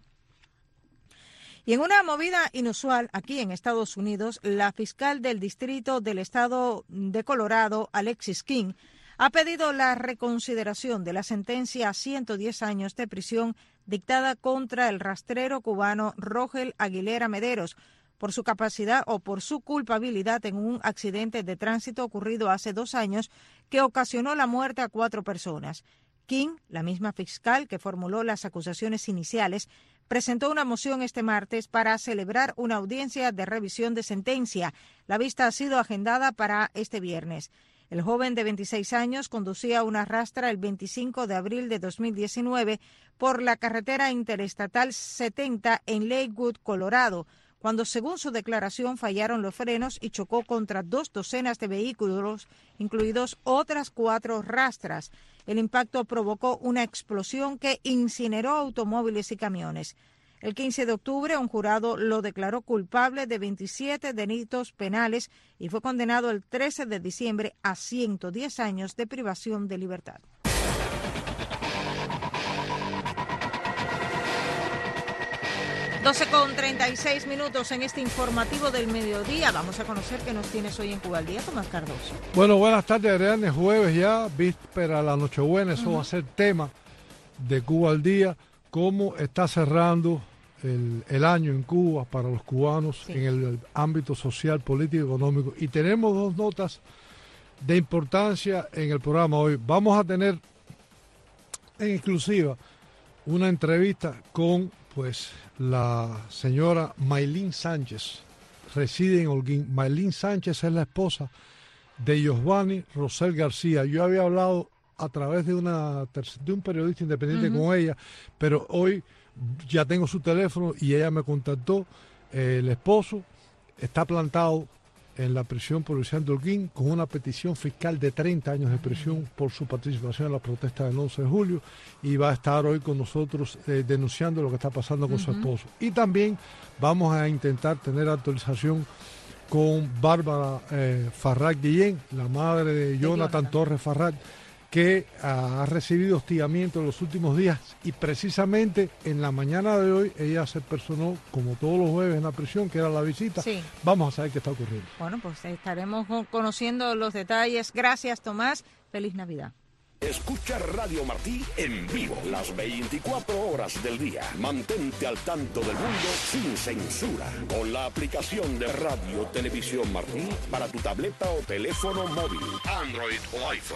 Y en una movida inusual aquí en Estados Unidos, la fiscal del Distrito del Estado de Colorado, Alexis King, ha pedido la reconsideración de la sentencia a 110 años de prisión dictada contra el rastrero cubano Rogel Aguilera Mederos por su capacidad o por su culpabilidad en un accidente de tránsito ocurrido hace 2 años que ocasionó la muerte a 4 personas. King, la misma fiscal que formuló las acusaciones iniciales, presentó una moción este martes para celebrar una audiencia de revisión de sentencia. La vista ha sido agendada para este viernes. El joven de 26 años conducía una rastra el 25 de abril de 2019 por la carretera interestatal 70 en Lakewood, Colorado, cuando, según su declaración, fallaron los frenos y chocó contra 2 docenas de vehículos, incluidos otras 4 rastras. El impacto provocó una explosión que incineró automóviles y camiones. El 15 de octubre, un jurado lo declaró culpable de 27 delitos penales y fue condenado el 13 de diciembre a 110 años de privación de libertad. Con 36 minutos en este informativo del mediodía. Vamos a conocer qué nos tienes hoy en Cuba al Día, Tomás Cardoso. Bueno, buenas tardes, Ariane. Jueves ya, víspera a la Nochebuena. Eso va a ser tema de Cuba al Día. Cómo está cerrando el año en Cuba para los cubanos en el ámbito social, político y económico. Y tenemos 2 notas de importancia en el programa hoy. Vamos a tener en exclusiva una entrevista con la señora Maylin Sánchez, reside en Holguín. Maylin Sánchez es la esposa de Giovanni Rosel García. Yo había hablado a través de un periodista independiente con ella, pero hoy ya tengo su teléfono y ella me contactó. El esposo está plantado en la prisión provincial de Holguín con una petición fiscal de 30 años de prisión por su participación en la protesta del 11 de julio y va a estar hoy con nosotros denunciando lo que está pasando con su esposo. Y también vamos a intentar tener actualización con Bárbara Farrag Guillén, la madre de Jonathan Torres Farrag, que ha recibido hostigamiento en los últimos días y precisamente en la mañana de hoy ella se personó como todos los jueves en la prisión, que era la visita. Sí. Vamos a saber qué está ocurriendo. Bueno, pues estaremos conociendo los detalles. Gracias, Tomás. Feliz Navidad. Escucha Radio Martí en vivo las 24 horas del día. Mantente al tanto del mundo sin censura con la aplicación de Radio Televisión Martí para tu tableta o teléfono móvil, Android o iPhone.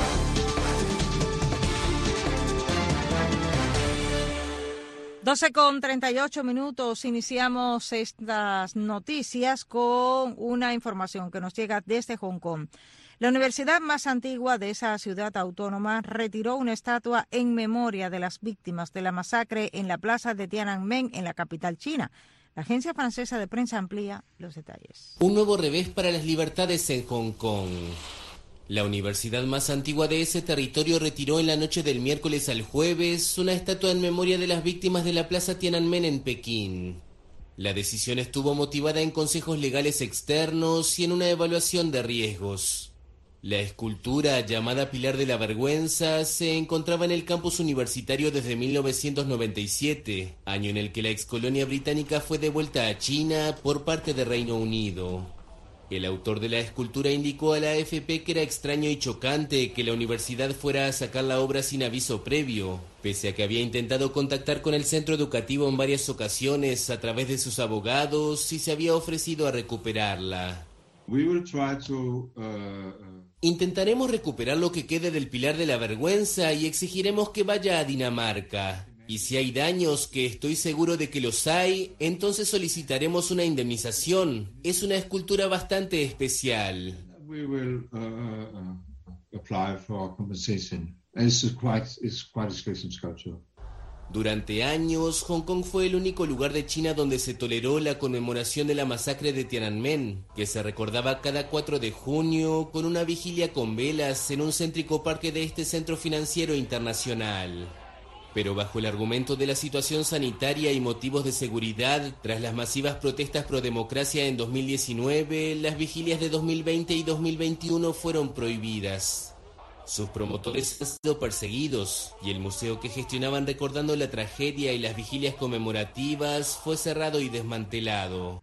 Con 38 minutos iniciamos estas noticias con una información que nos llega desde Hong Kong. La universidad más antigua de esa ciudad autónoma retiró una estatua en memoria de las víctimas de la masacre en la plaza de Tiananmen en la capital china. La agencia francesa de prensa amplía los detalles. Un nuevo revés para las libertades en Hong Kong. La universidad más antigua de ese territorio retiró en la noche del miércoles al jueves una estatua en memoria de las víctimas de la plaza Tiananmen en Pekín. La decisión estuvo motivada en consejos legales externos y en una evaluación de riesgos. La escultura, llamada Pilar de la Vergüenza, se encontraba en el campus universitario desde 1997, año en el que la excolonia británica fue devuelta a China por parte de Reino Unido. El autor de la escultura indicó a la AFP que era extraño y chocante que la universidad fuera a sacar la obra sin aviso previo, pese a que había intentado contactar con el centro educativo en varias ocasiones a través de sus abogados y se había ofrecido a recuperarla. Intentaremos recuperar lo que quede del Pilar de la Vergüenza y exigiremos que vaya a Dinamarca. Y si hay daños, que estoy seguro de que los hay, entonces solicitaremos una indemnización. Es una escultura bastante especial. Durante años, Hong Kong fue el único lugar de China donde se toleró la conmemoración de la masacre de Tiananmen, que se recordaba cada 4 de junio con una vigilia con velas en un céntrico parque de este centro financiero internacional. Pero bajo el argumento de la situación sanitaria y motivos de seguridad, tras las masivas protestas pro democracia en 2019, las vigilias de 2020 y 2021 fueron prohibidas. Sus promotores han sido perseguidos y el museo que gestionaban recordando la tragedia y las vigilias conmemorativas fue cerrado y desmantelado.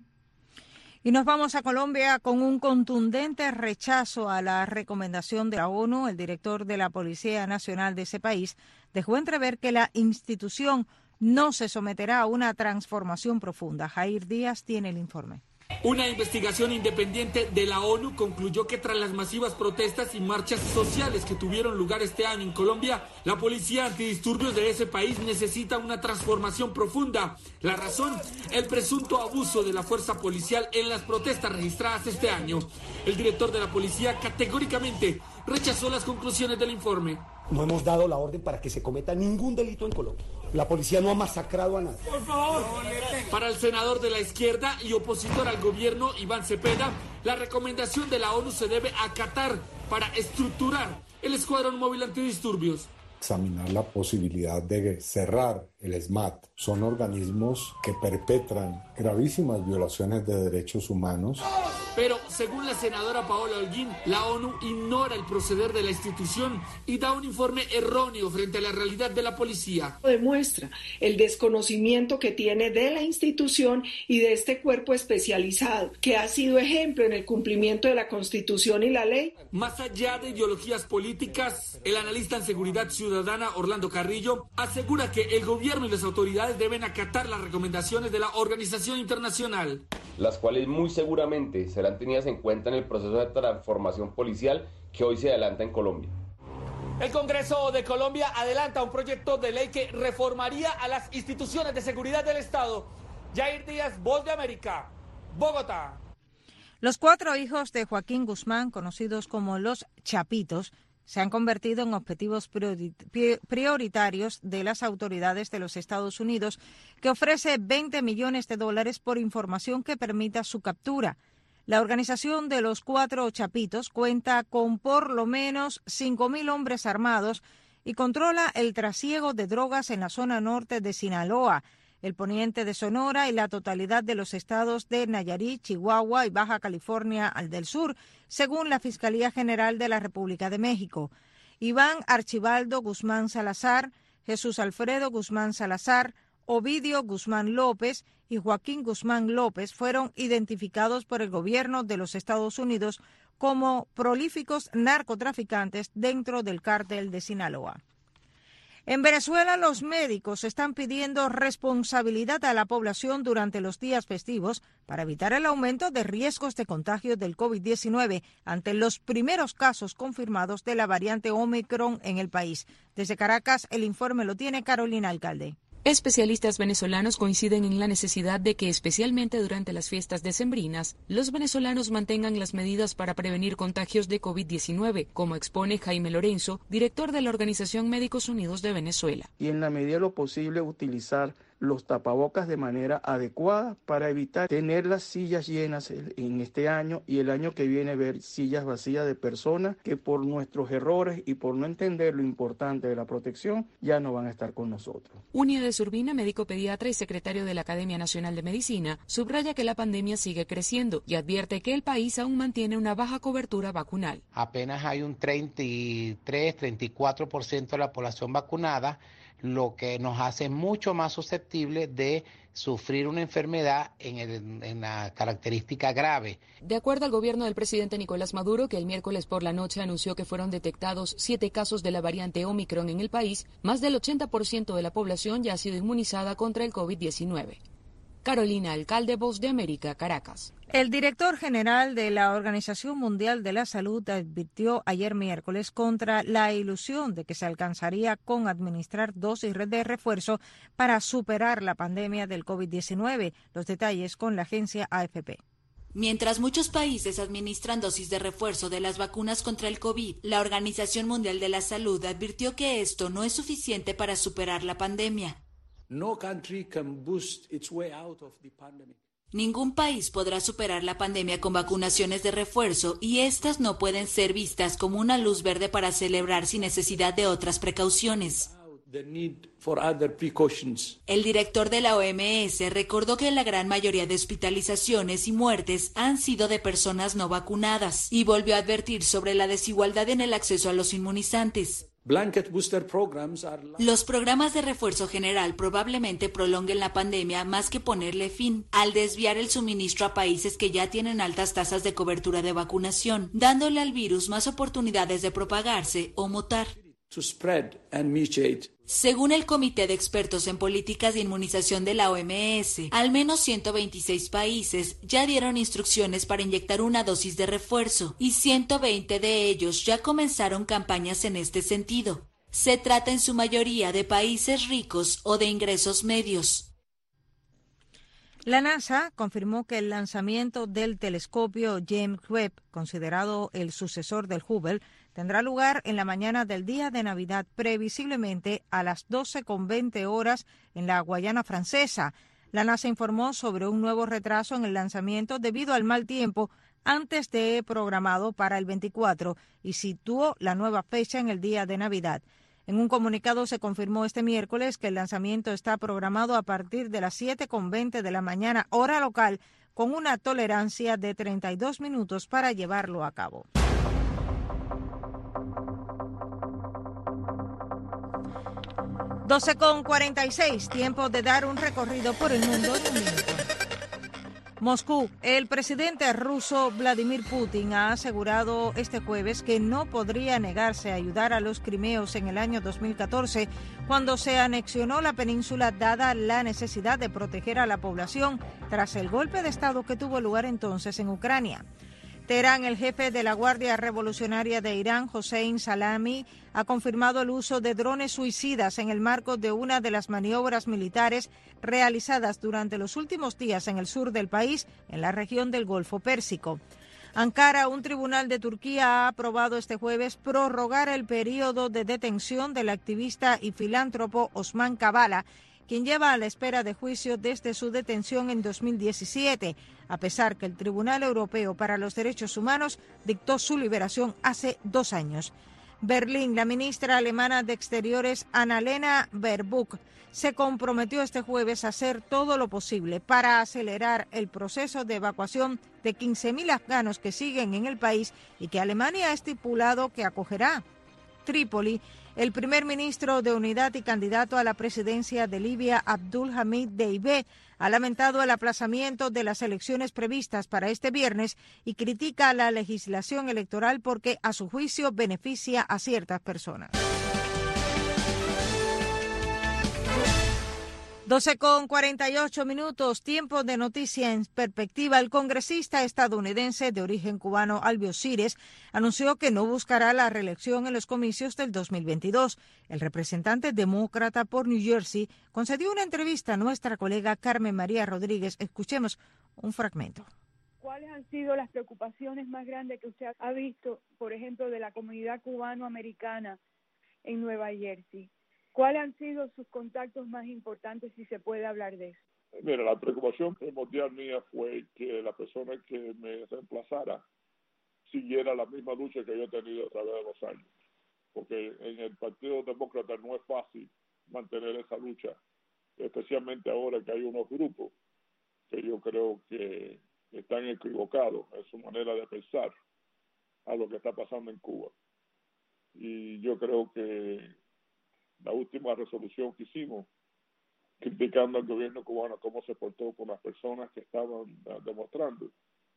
Y nos vamos a Colombia con un contundente rechazo a la recomendación de la ONU. El director de la Policía Nacional de ese país dejó entrever que la institución no se someterá a una transformación profunda. Jair Díaz tiene el informe. Una investigación independiente de la ONU concluyó que tras las masivas protestas y marchas sociales que tuvieron lugar este año en Colombia, la policía antidisturbios de ese país necesita una transformación profunda. La razón, el presunto abuso de la fuerza policial en las protestas registradas este año. El director de la policía categóricamente rechazó las conclusiones del informe. No hemos dado la orden para que se cometa ningún delito en Colombia. La policía no ha masacrado a nadie. Por favor. Para el senador de la izquierda y opositor al gobierno, Iván Cepeda, la recomendación de la ONU se debe acatar para estructurar el escuadrón móvil antidisturbios. Examinar la posibilidad de cerrar el SMAT. Son organismos que perpetran gravísimas violaciones de derechos humanos. Pero, según la senadora Paola Holguín, la ONU ignora el proceder de la institución y da un informe erróneo frente a la realidad de la policía. Demuestra el desconocimiento que tiene de la institución y de este cuerpo especializado, que ha sido ejemplo en el cumplimiento de la Constitución y la ley. Más allá de ideologías políticas, el analista en seguridad ciudadana Orlando Carrillo asegura que el gobierno y las autoridades deben acatar las recomendaciones de la organización internacional, las cuales muy seguramente serán tenidas en cuenta en el proceso de transformación policial que hoy se adelanta en Colombia. El Congreso de Colombia adelanta un proyecto de ley que reformaría a las instituciones de seguridad del Estado. Jair Díaz, Voz de América, Bogotá. Los 4 hijos de Joaquín Guzmán, conocidos como los Chapitos, se han convertido en objetivos prioritarios de las autoridades de los Estados Unidos, que ofrece $20 millones por información que permita su captura. La organización de los 4 Chapitos cuenta con por lo menos 5.000 hombres armados y controla el trasiego de drogas en la zona norte de Sinaloa, el poniente de Sonora y la totalidad de los estados de Nayarit, Chihuahua y Baja California del Sur, según la Fiscalía General de la República de México. Iván Archibaldo Guzmán Salazar, Jesús Alfredo Guzmán Salazar, Ovidio Guzmán López y Joaquín Guzmán López fueron identificados por el gobierno de los Estados Unidos como prolíficos narcotraficantes dentro del cártel de Sinaloa. En Venezuela, los médicos están pidiendo responsabilidad a la población durante los días festivos para evitar el aumento de riesgos de contagio del COVID-19 ante los primeros casos confirmados de la variante Omicron en el país. Desde Caracas, el informe lo tiene Carolina Alcalde. Especialistas venezolanos coinciden en la necesidad de que, especialmente durante las fiestas decembrinas, los venezolanos mantengan las medidas para prevenir contagios de COVID-19, como expone Jaime Lorenzo, director de la Organización Médicos Unidos de Venezuela. Y en la medida de lo posible utilizar los tapabocas de manera adecuada para evitar tener las sillas llenas en este año y el año que viene ver sillas vacías de personas que por nuestros errores y por no entender lo importante de la protección ya no van a estar con nosotros. Uniedes Urbina, médico pediatra y secretario de la Academia Nacional de Medicina, subraya que la pandemia sigue creciendo y advierte que el país aún mantiene una baja cobertura vacunal. Apenas hay un 33-34% de la población vacunada, lo que nos hace mucho más susceptibles de sufrir una enfermedad en la característica grave. De acuerdo al gobierno del presidente Nicolás Maduro, que el miércoles por la noche anunció que fueron detectados 7 casos de la variante Omicron en el país, más del 80% de la población ya ha sido inmunizada contra el COVID-19. Carolina Alcalde, Voz de América, Caracas. El director general de la Organización Mundial de la Salud advirtió ayer miércoles contra la ilusión de que se alcanzaría con administrar dosis de refuerzo para superar la pandemia del COVID-19. Los detalles con la agencia AFP. Mientras muchos países administran dosis de refuerzo de las vacunas contra el COVID, la Organización Mundial de la Salud advirtió que esto no es suficiente para superar la pandemia. No country can boost its way out of the pandemic. Ningún país podrá superar la pandemia con vacunaciones de refuerzo y estas no pueden ser vistas como una luz verde para celebrar sin necesidad de otras precauciones. El director de la OMS recordó que la gran mayoría de hospitalizaciones y muertes han sido de personas no vacunadas y volvió a advertir sobre la desigualdad en el acceso a los inmunizantes. Los programas de refuerzo general probablemente prolonguen la pandemia más que ponerle fin, al desviar el suministro a países que ya tienen altas tasas de cobertura de vacunación, dándole al virus más oportunidades de propagarse o mutar. Según el Comité de Expertos en Políticas de Inmunización de la OMS, al menos 126 países ya dieron instrucciones para inyectar una dosis de refuerzo y 120 de ellos ya comenzaron campañas en este sentido. Se trata en su mayoría de países ricos o de ingresos medios. La NASA confirmó que el lanzamiento del telescopio James Webb, considerado el sucesor del Hubble, tendrá lugar en la mañana del día de Navidad, previsiblemente a las 12:20 horas en la Guayana Francesa. La NASA informó sobre un nuevo retraso en el lanzamiento debido al mal tiempo antes de programado para el 24 y situó la nueva fecha en el día de Navidad. En un comunicado se confirmó este miércoles que el lanzamiento está programado a partir de las 7:20 de la mañana, hora local, con una tolerancia de 32 minutos para llevarlo a cabo. (12:46), tiempo de dar un recorrido por el mundo en un minuto. Moscú. El presidente ruso Vladimir Putin ha asegurado este jueves que no podría negarse a ayudar a los crimeos en el año 2014, cuando se anexionó la península, dada la necesidad de proteger a la población tras el golpe de Estado que tuvo lugar entonces en Ucrania. Teherán, el jefe de la Guardia Revolucionaria de Irán, Hossein Salami, ha confirmado el uso de drones suicidas en el marco de una de las maniobras militares realizadas durante los últimos días en el sur del país, en la región del Golfo Pérsico. Ankara, un tribunal de Turquía, ha aprobado este jueves prorrogar el periodo de detención del activista y filántropo Osman Kavala, quien lleva a la espera de juicio desde su detención en 2017, a pesar que el Tribunal Europeo para los Derechos Humanos dictó su liberación hace 2 años. Berlín, la ministra alemana de Exteriores, Annalena Baerbock, se comprometió este jueves a hacer todo lo posible para acelerar el proceso de evacuación de 15.000 afganos que siguen en el país y que Alemania ha estipulado que acogerá. Trípoli. El primer ministro de Unidad y candidato a la presidencia de Libia, Abdul Hamid Deibe, ha lamentado el aplazamiento de las elecciones previstas para este viernes y critica la legislación electoral porque, a su juicio, beneficia a ciertas personas. 12:48, tiempo de noticia en perspectiva. El congresista estadounidense de origen cubano Albio Sires anunció que no buscará la reelección en los comicios del 2022. El representante demócrata por New Jersey concedió una entrevista a nuestra colega Carmen María Rodríguez. Escuchemos un fragmento. ¿Cuáles han sido las preocupaciones más grandes que usted ha visto, por ejemplo, de la comunidad cubano-americana en Nueva Jersey? ¿Cuáles han sido sus contactos más importantes, si se puede hablar de eso? Mira, la preocupación primordial mía fue que la persona que me reemplazara siguiera la misma lucha que yo he tenido a través de los años. Porque en el Partido Demócrata no es fácil mantener esa lucha, especialmente ahora que hay unos grupos que yo creo que están equivocados en su manera de pensar a lo que está pasando en Cuba. Y yo creo que la última resolución que hicimos, criticando al gobierno cubano cómo se portó con las personas que estaban demostrando,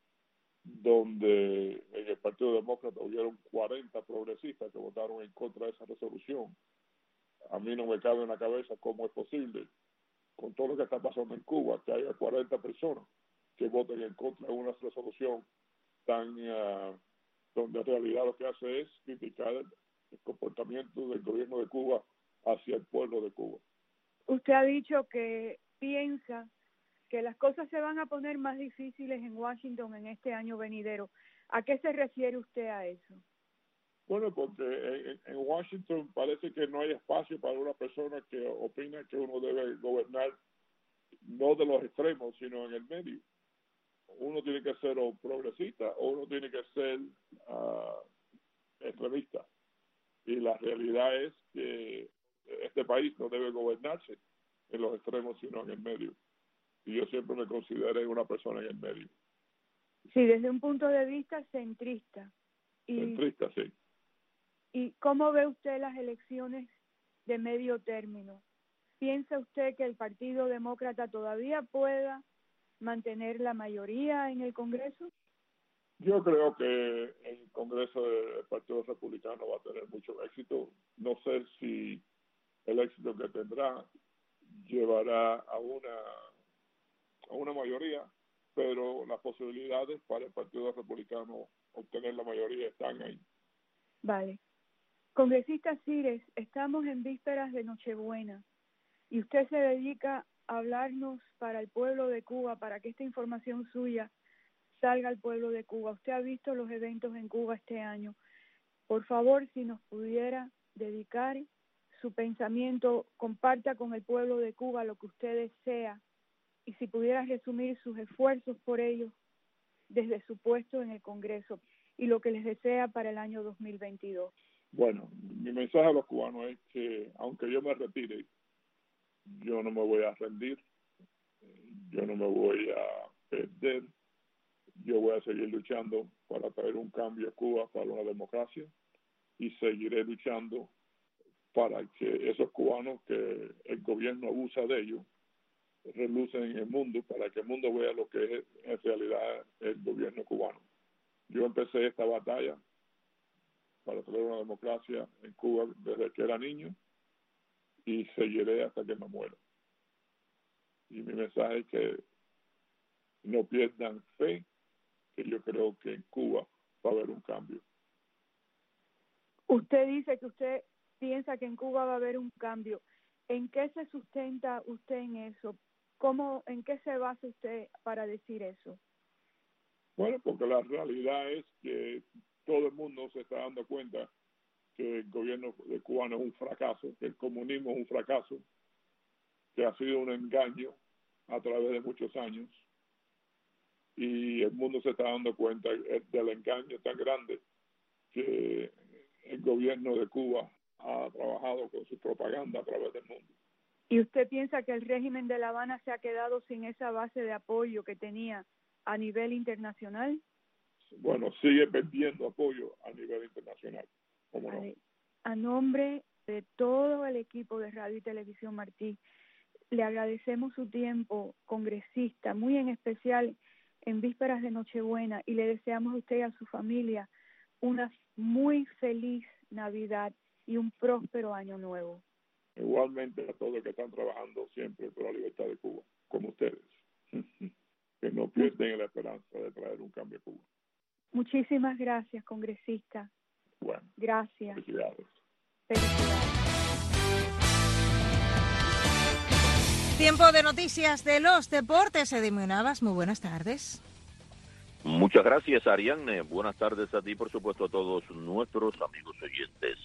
donde en el Partido Demócrata hubieron 40 progresistas que votaron en contra de esa resolución. A mí no me cabe en la cabeza cómo es posible, con todo lo que está pasando en Cuba, que haya 40 personas que voten en contra de una resolución tan donde en realidad lo que hace es criticar el comportamiento del gobierno de Cuba hacia el pueblo de Cuba. Usted ha dicho que piensa que las cosas se van a poner más difíciles en Washington en este año venidero. ¿A qué se refiere usted a eso? Bueno, porque en Washington parece que no hay espacio para una persona que opina que uno debe gobernar no de los extremos, sino en el medio. Uno tiene que ser o progresista o uno tiene que ser extremista. Y la realidad es que este país no debe gobernarse en los extremos, sino en el medio. Y yo siempre me consideré una persona en el medio. Sí, desde un punto de vista centrista. Centrista, sí. ¿Y cómo ve usted las elecciones de medio término? ¿Piensa usted que el Partido Demócrata todavía pueda mantener la mayoría en el Congreso? Yo creo que el Congreso del Partido Republicano va a tener mucho éxito. No sé si el éxito que tendrá llevará a una mayoría, pero las posibilidades para el Partido Republicano obtener la mayoría están ahí. Vale. Congresista Cires, estamos en vísperas de Nochebuena y usted se dedica a hablarnos para el pueblo de Cuba, para que esta información suya salga al pueblo de Cuba. Usted ha visto los eventos en Cuba este año. Por favor, si nos pudiera dedicar su pensamiento, comparta con el pueblo de Cuba lo que usted desea y si pudiera resumir sus esfuerzos por ellos desde su puesto en el Congreso y lo que les desea para el año 2022. Bueno, mi mensaje a los cubanos es que aunque yo me retire, yo no me voy a rendir, yo no me voy a perder, yo voy a seguir luchando para traer un cambio a Cuba, para una democracia, y seguiré luchando para que esos cubanos que el gobierno abusa de ellos relucen en el mundo, para que el mundo vea lo que es en realidad el gobierno cubano. Yo empecé esta batalla para traer una democracia en Cuba desde que era niño y seguiré hasta que me muera. Y mi mensaje es que no pierdan fe, que yo creo que en Cuba va a haber un cambio. Usted dice que usted piensa que en Cuba va a haber un cambio. ¿En qué se sustenta usted en eso? ¿En qué se basa usted para decir eso? Bueno, porque la realidad es que todo el mundo se está dando cuenta que el gobierno cubano es un fracaso, que el comunismo es un fracaso, que ha sido un engaño a través de muchos años, y el mundo se está dando cuenta del engaño tan grande que el gobierno de Cuba ha trabajado con su propaganda a través del mundo. ¿Y usted piensa que el régimen de La Habana se ha quedado sin esa base de apoyo que tenía a nivel internacional? Bueno, sigue perdiendo apoyo a nivel internacional. ¿Cómo no? A nombre de todo el equipo de Radio y Televisión Martí, le agradecemos su tiempo, congresista, muy en especial en vísperas de Nochebuena, y le deseamos a usted y a su familia una muy feliz Navidad y un próspero año nuevo. Igualmente a todos los que están trabajando siempre por la libertad de Cuba, como ustedes, que no pierden la esperanza de traer un cambio a Cuba. Muchísimas gracias, congresista. Bueno, gracias. Felicidades. Tiempo de noticias de los deportes. Edimio Navas, muy buenas tardes. Muchas gracias, Ariane. Buenas tardes a ti, por supuesto, a todos nuestros amigos oyentes.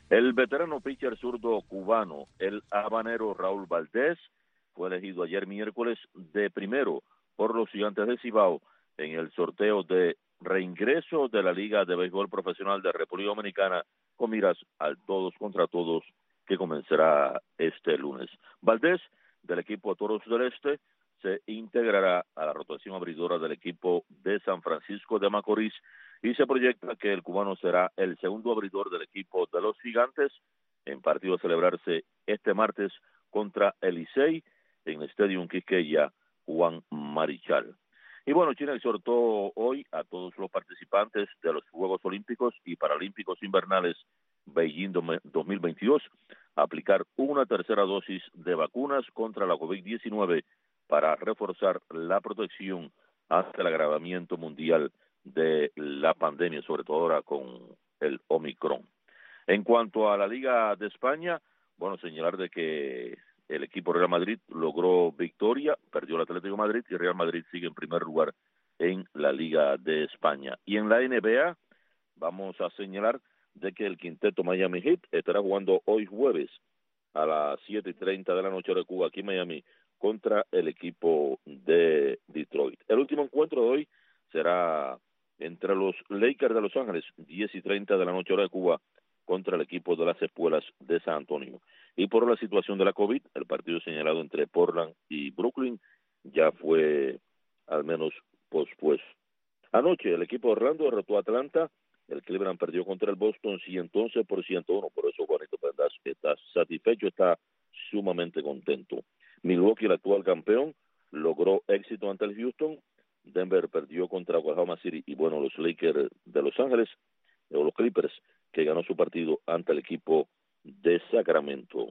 El veterano pitcher zurdo cubano, el habanero Raúl Valdés, fue elegido ayer miércoles de primero por los Gigantes de Cibao en el sorteo de reingreso de la Liga de Béisbol Profesional de República Dominicana con miras al todos contra todos que comenzará este lunes. Valdés, del equipo Toros del Este, se integrará a la rotación abridora del equipo de San Francisco de Macorís y se proyecta que el cubano será el segundo abridor del equipo de los Gigantes en partido a celebrarse este martes contra el Licey en el Estadio Quisqueya Juan Marichal. Y bueno, China exhortó hoy a todos los participantes de los Juegos Olímpicos y Paralímpicos Invernales Beijing 2022 a aplicar una tercera dosis de vacunas contra la COVID-19 para reforzar la protección ante el agravamiento mundial de la pandemia, sobre todo ahora con el Omicron. En cuanto a la Liga de España, bueno, señalar de que el equipo Real Madrid logró victoria, perdió el Atlético de Madrid y Real Madrid sigue en primer lugar en la Liga de España. Y en la NBA vamos a señalar de que el quinteto Miami Heat estará jugando hoy jueves a las 7:30 de la noche de Cuba aquí en Miami contra el equipo de Detroit. El último encuentro de hoy será entre los Lakers de Los Ángeles, 10:30 de la noche hora de Cuba, contra el equipo de las Espuelas de San Antonio. Y por la situación de la COVID, el partido señalado entre Portland y Brooklyn ya fue al menos pospuesto. Anoche el equipo de Orlando derrotó a Atlanta, el Cleveland perdió contra el Boston 111-101, por eso Juanito Pendas está satisfecho, está sumamente contento. Milwaukee, el actual campeón, logró éxito ante el Houston. Denver perdió contra Oklahoma City y bueno, los Lakers de Los Ángeles, o los Clippers, que ganó su partido ante el equipo de Sacramento.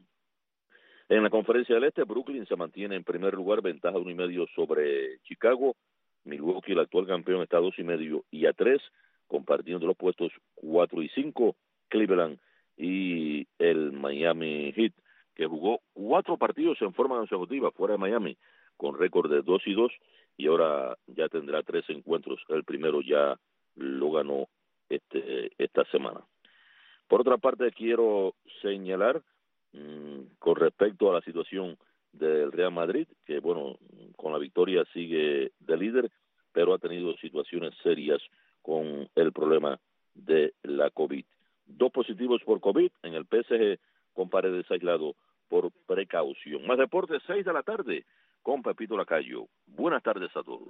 En la Conferencia del Este, Brooklyn se mantiene en primer lugar, ventaja 1.5 sobre Chicago. Milwaukee, el actual campeón, está a 2.5 y a 3, compartiendo los puestos 4 y 5. Cleveland y el Miami Heat, que jugó 4 partidos en forma consecutiva fuera de Miami, con récord de 2-2, y ahora ya tendrá 3 encuentros. El primero ya lo ganó esta semana. Por otra parte, quiero señalar con respecto a la situación del Real Madrid, que bueno, con la victoria sigue de líder, pero ha tenido situaciones serias con el problema de la COVID. 2 positivos por COVID en el PSG, con Paredes aislado por precaución. Más deportes, 6 de la tarde, con Pepito Lacayo. Buenas tardes a todos.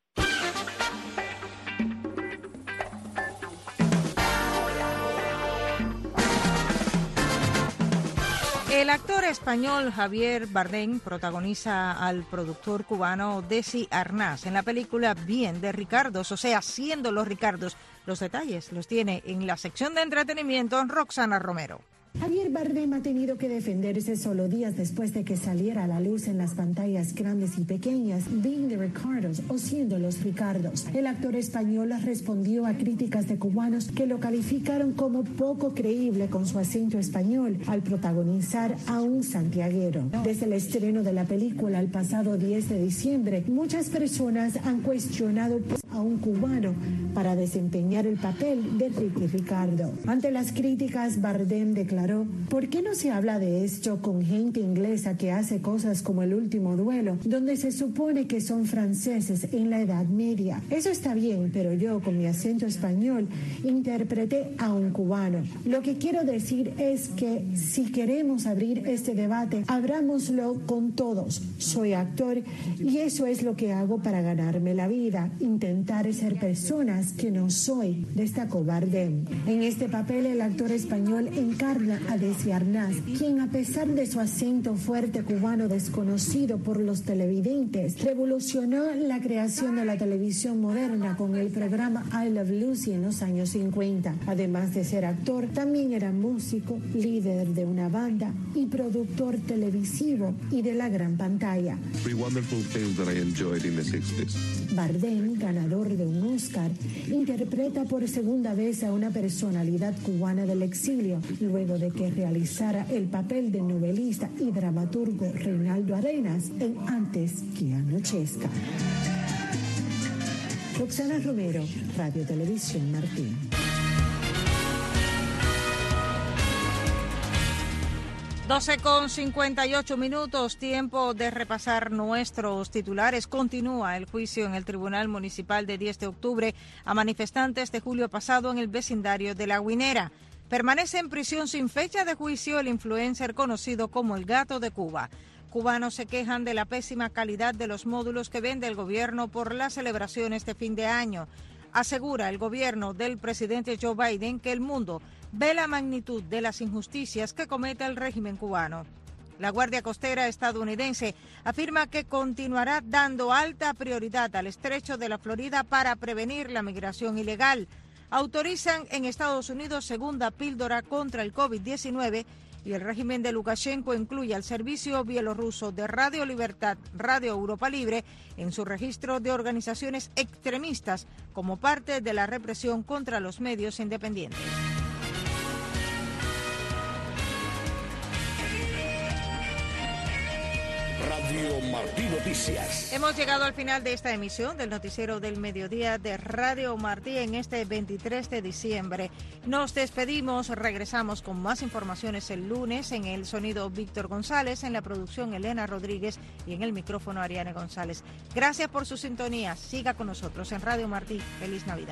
El actor español Javier Bardem protagoniza al productor cubano Desi Arnaz en la película Bien de Ricardos, o sea, Siendo los Ricardos. Los detalles los tiene en la sección de entretenimiento Roxana Romero. Javier Bardem ha tenido que defenderse solo días después de que saliera a la luz en las pantallas grandes y pequeñas Being the Ricardos o Siendo los Ricardos. El actor español respondió a críticas de cubanos que lo calificaron como poco creíble con su acento español al protagonizar a un santiaguero. Desde el estreno de la película el pasado 10 de diciembre, muchas personas han cuestionado a un cubano para desempeñar el papel de Ricky Ricardo. Ante las críticas, Bardem declaró: ¿por qué no se habla de esto con gente inglesa que hace cosas como El Último Duelo, donde se supone que son franceses en la Edad Media? Eso está bien, pero yo con mi acento español interpreté a un cubano. Lo que quiero decir es que si queremos abrir este debate, abrámoslo con todos. Soy actor y eso es lo que hago para ganarme la vida, intentar ser personas que no soy, destacó Bardem. En este papel el actor español encarna a Desi Arnaz, quien a pesar de su acento fuerte cubano desconocido por los televidentes, revolucionó la creación de la televisión moderna con el programa I Love Lucy en los años 50. Además de ser actor, también era músico, líder de una banda y productor televisivo y de la gran pantalla. Bardem, ganador de un Oscar, interpreta por segunda vez a una personalidad cubana del exilio, luego de que realizara el papel de novelista y dramaturgo Reinaldo Arenas en Antes que anochezca. Roxana Romero, Radio Televisión Martín. 12:58, tiempo de repasar nuestros titulares. Continúa el juicio en el Tribunal Municipal de 10 de octubre a manifestantes de julio pasado en el vecindario de La Guinera. Permanece en prisión sin fecha de juicio el influencer conocido como el Gato de Cuba. Cubanos se quejan de la pésima calidad de los módulos que vende el gobierno por las celebraciones de fin de año. Asegura el gobierno del presidente Joe Biden que el mundo ve la magnitud de las injusticias que comete el régimen cubano. La Guardia Costera estadounidense afirma que continuará dando alta prioridad al estrecho de la Florida para prevenir la migración ilegal. Autorizan en Estados Unidos segunda píldora contra el COVID-19 y el régimen de Lukashenko incluye al servicio bielorruso de Radio Libertad, Radio Europa Libre, en su registro de organizaciones extremistas como parte de la represión contra los medios independientes. Radio Martí Noticias. Hemos llegado al final de esta emisión del Noticiero del Mediodía de Radio Martí en este 23 de diciembre. Nos despedimos, regresamos con más informaciones el lunes. En el sonido Víctor González, en la producción Elena Rodríguez y en el micrófono Ariane González. Gracias por su sintonía. Siga con nosotros en Radio Martí. Feliz Navidad.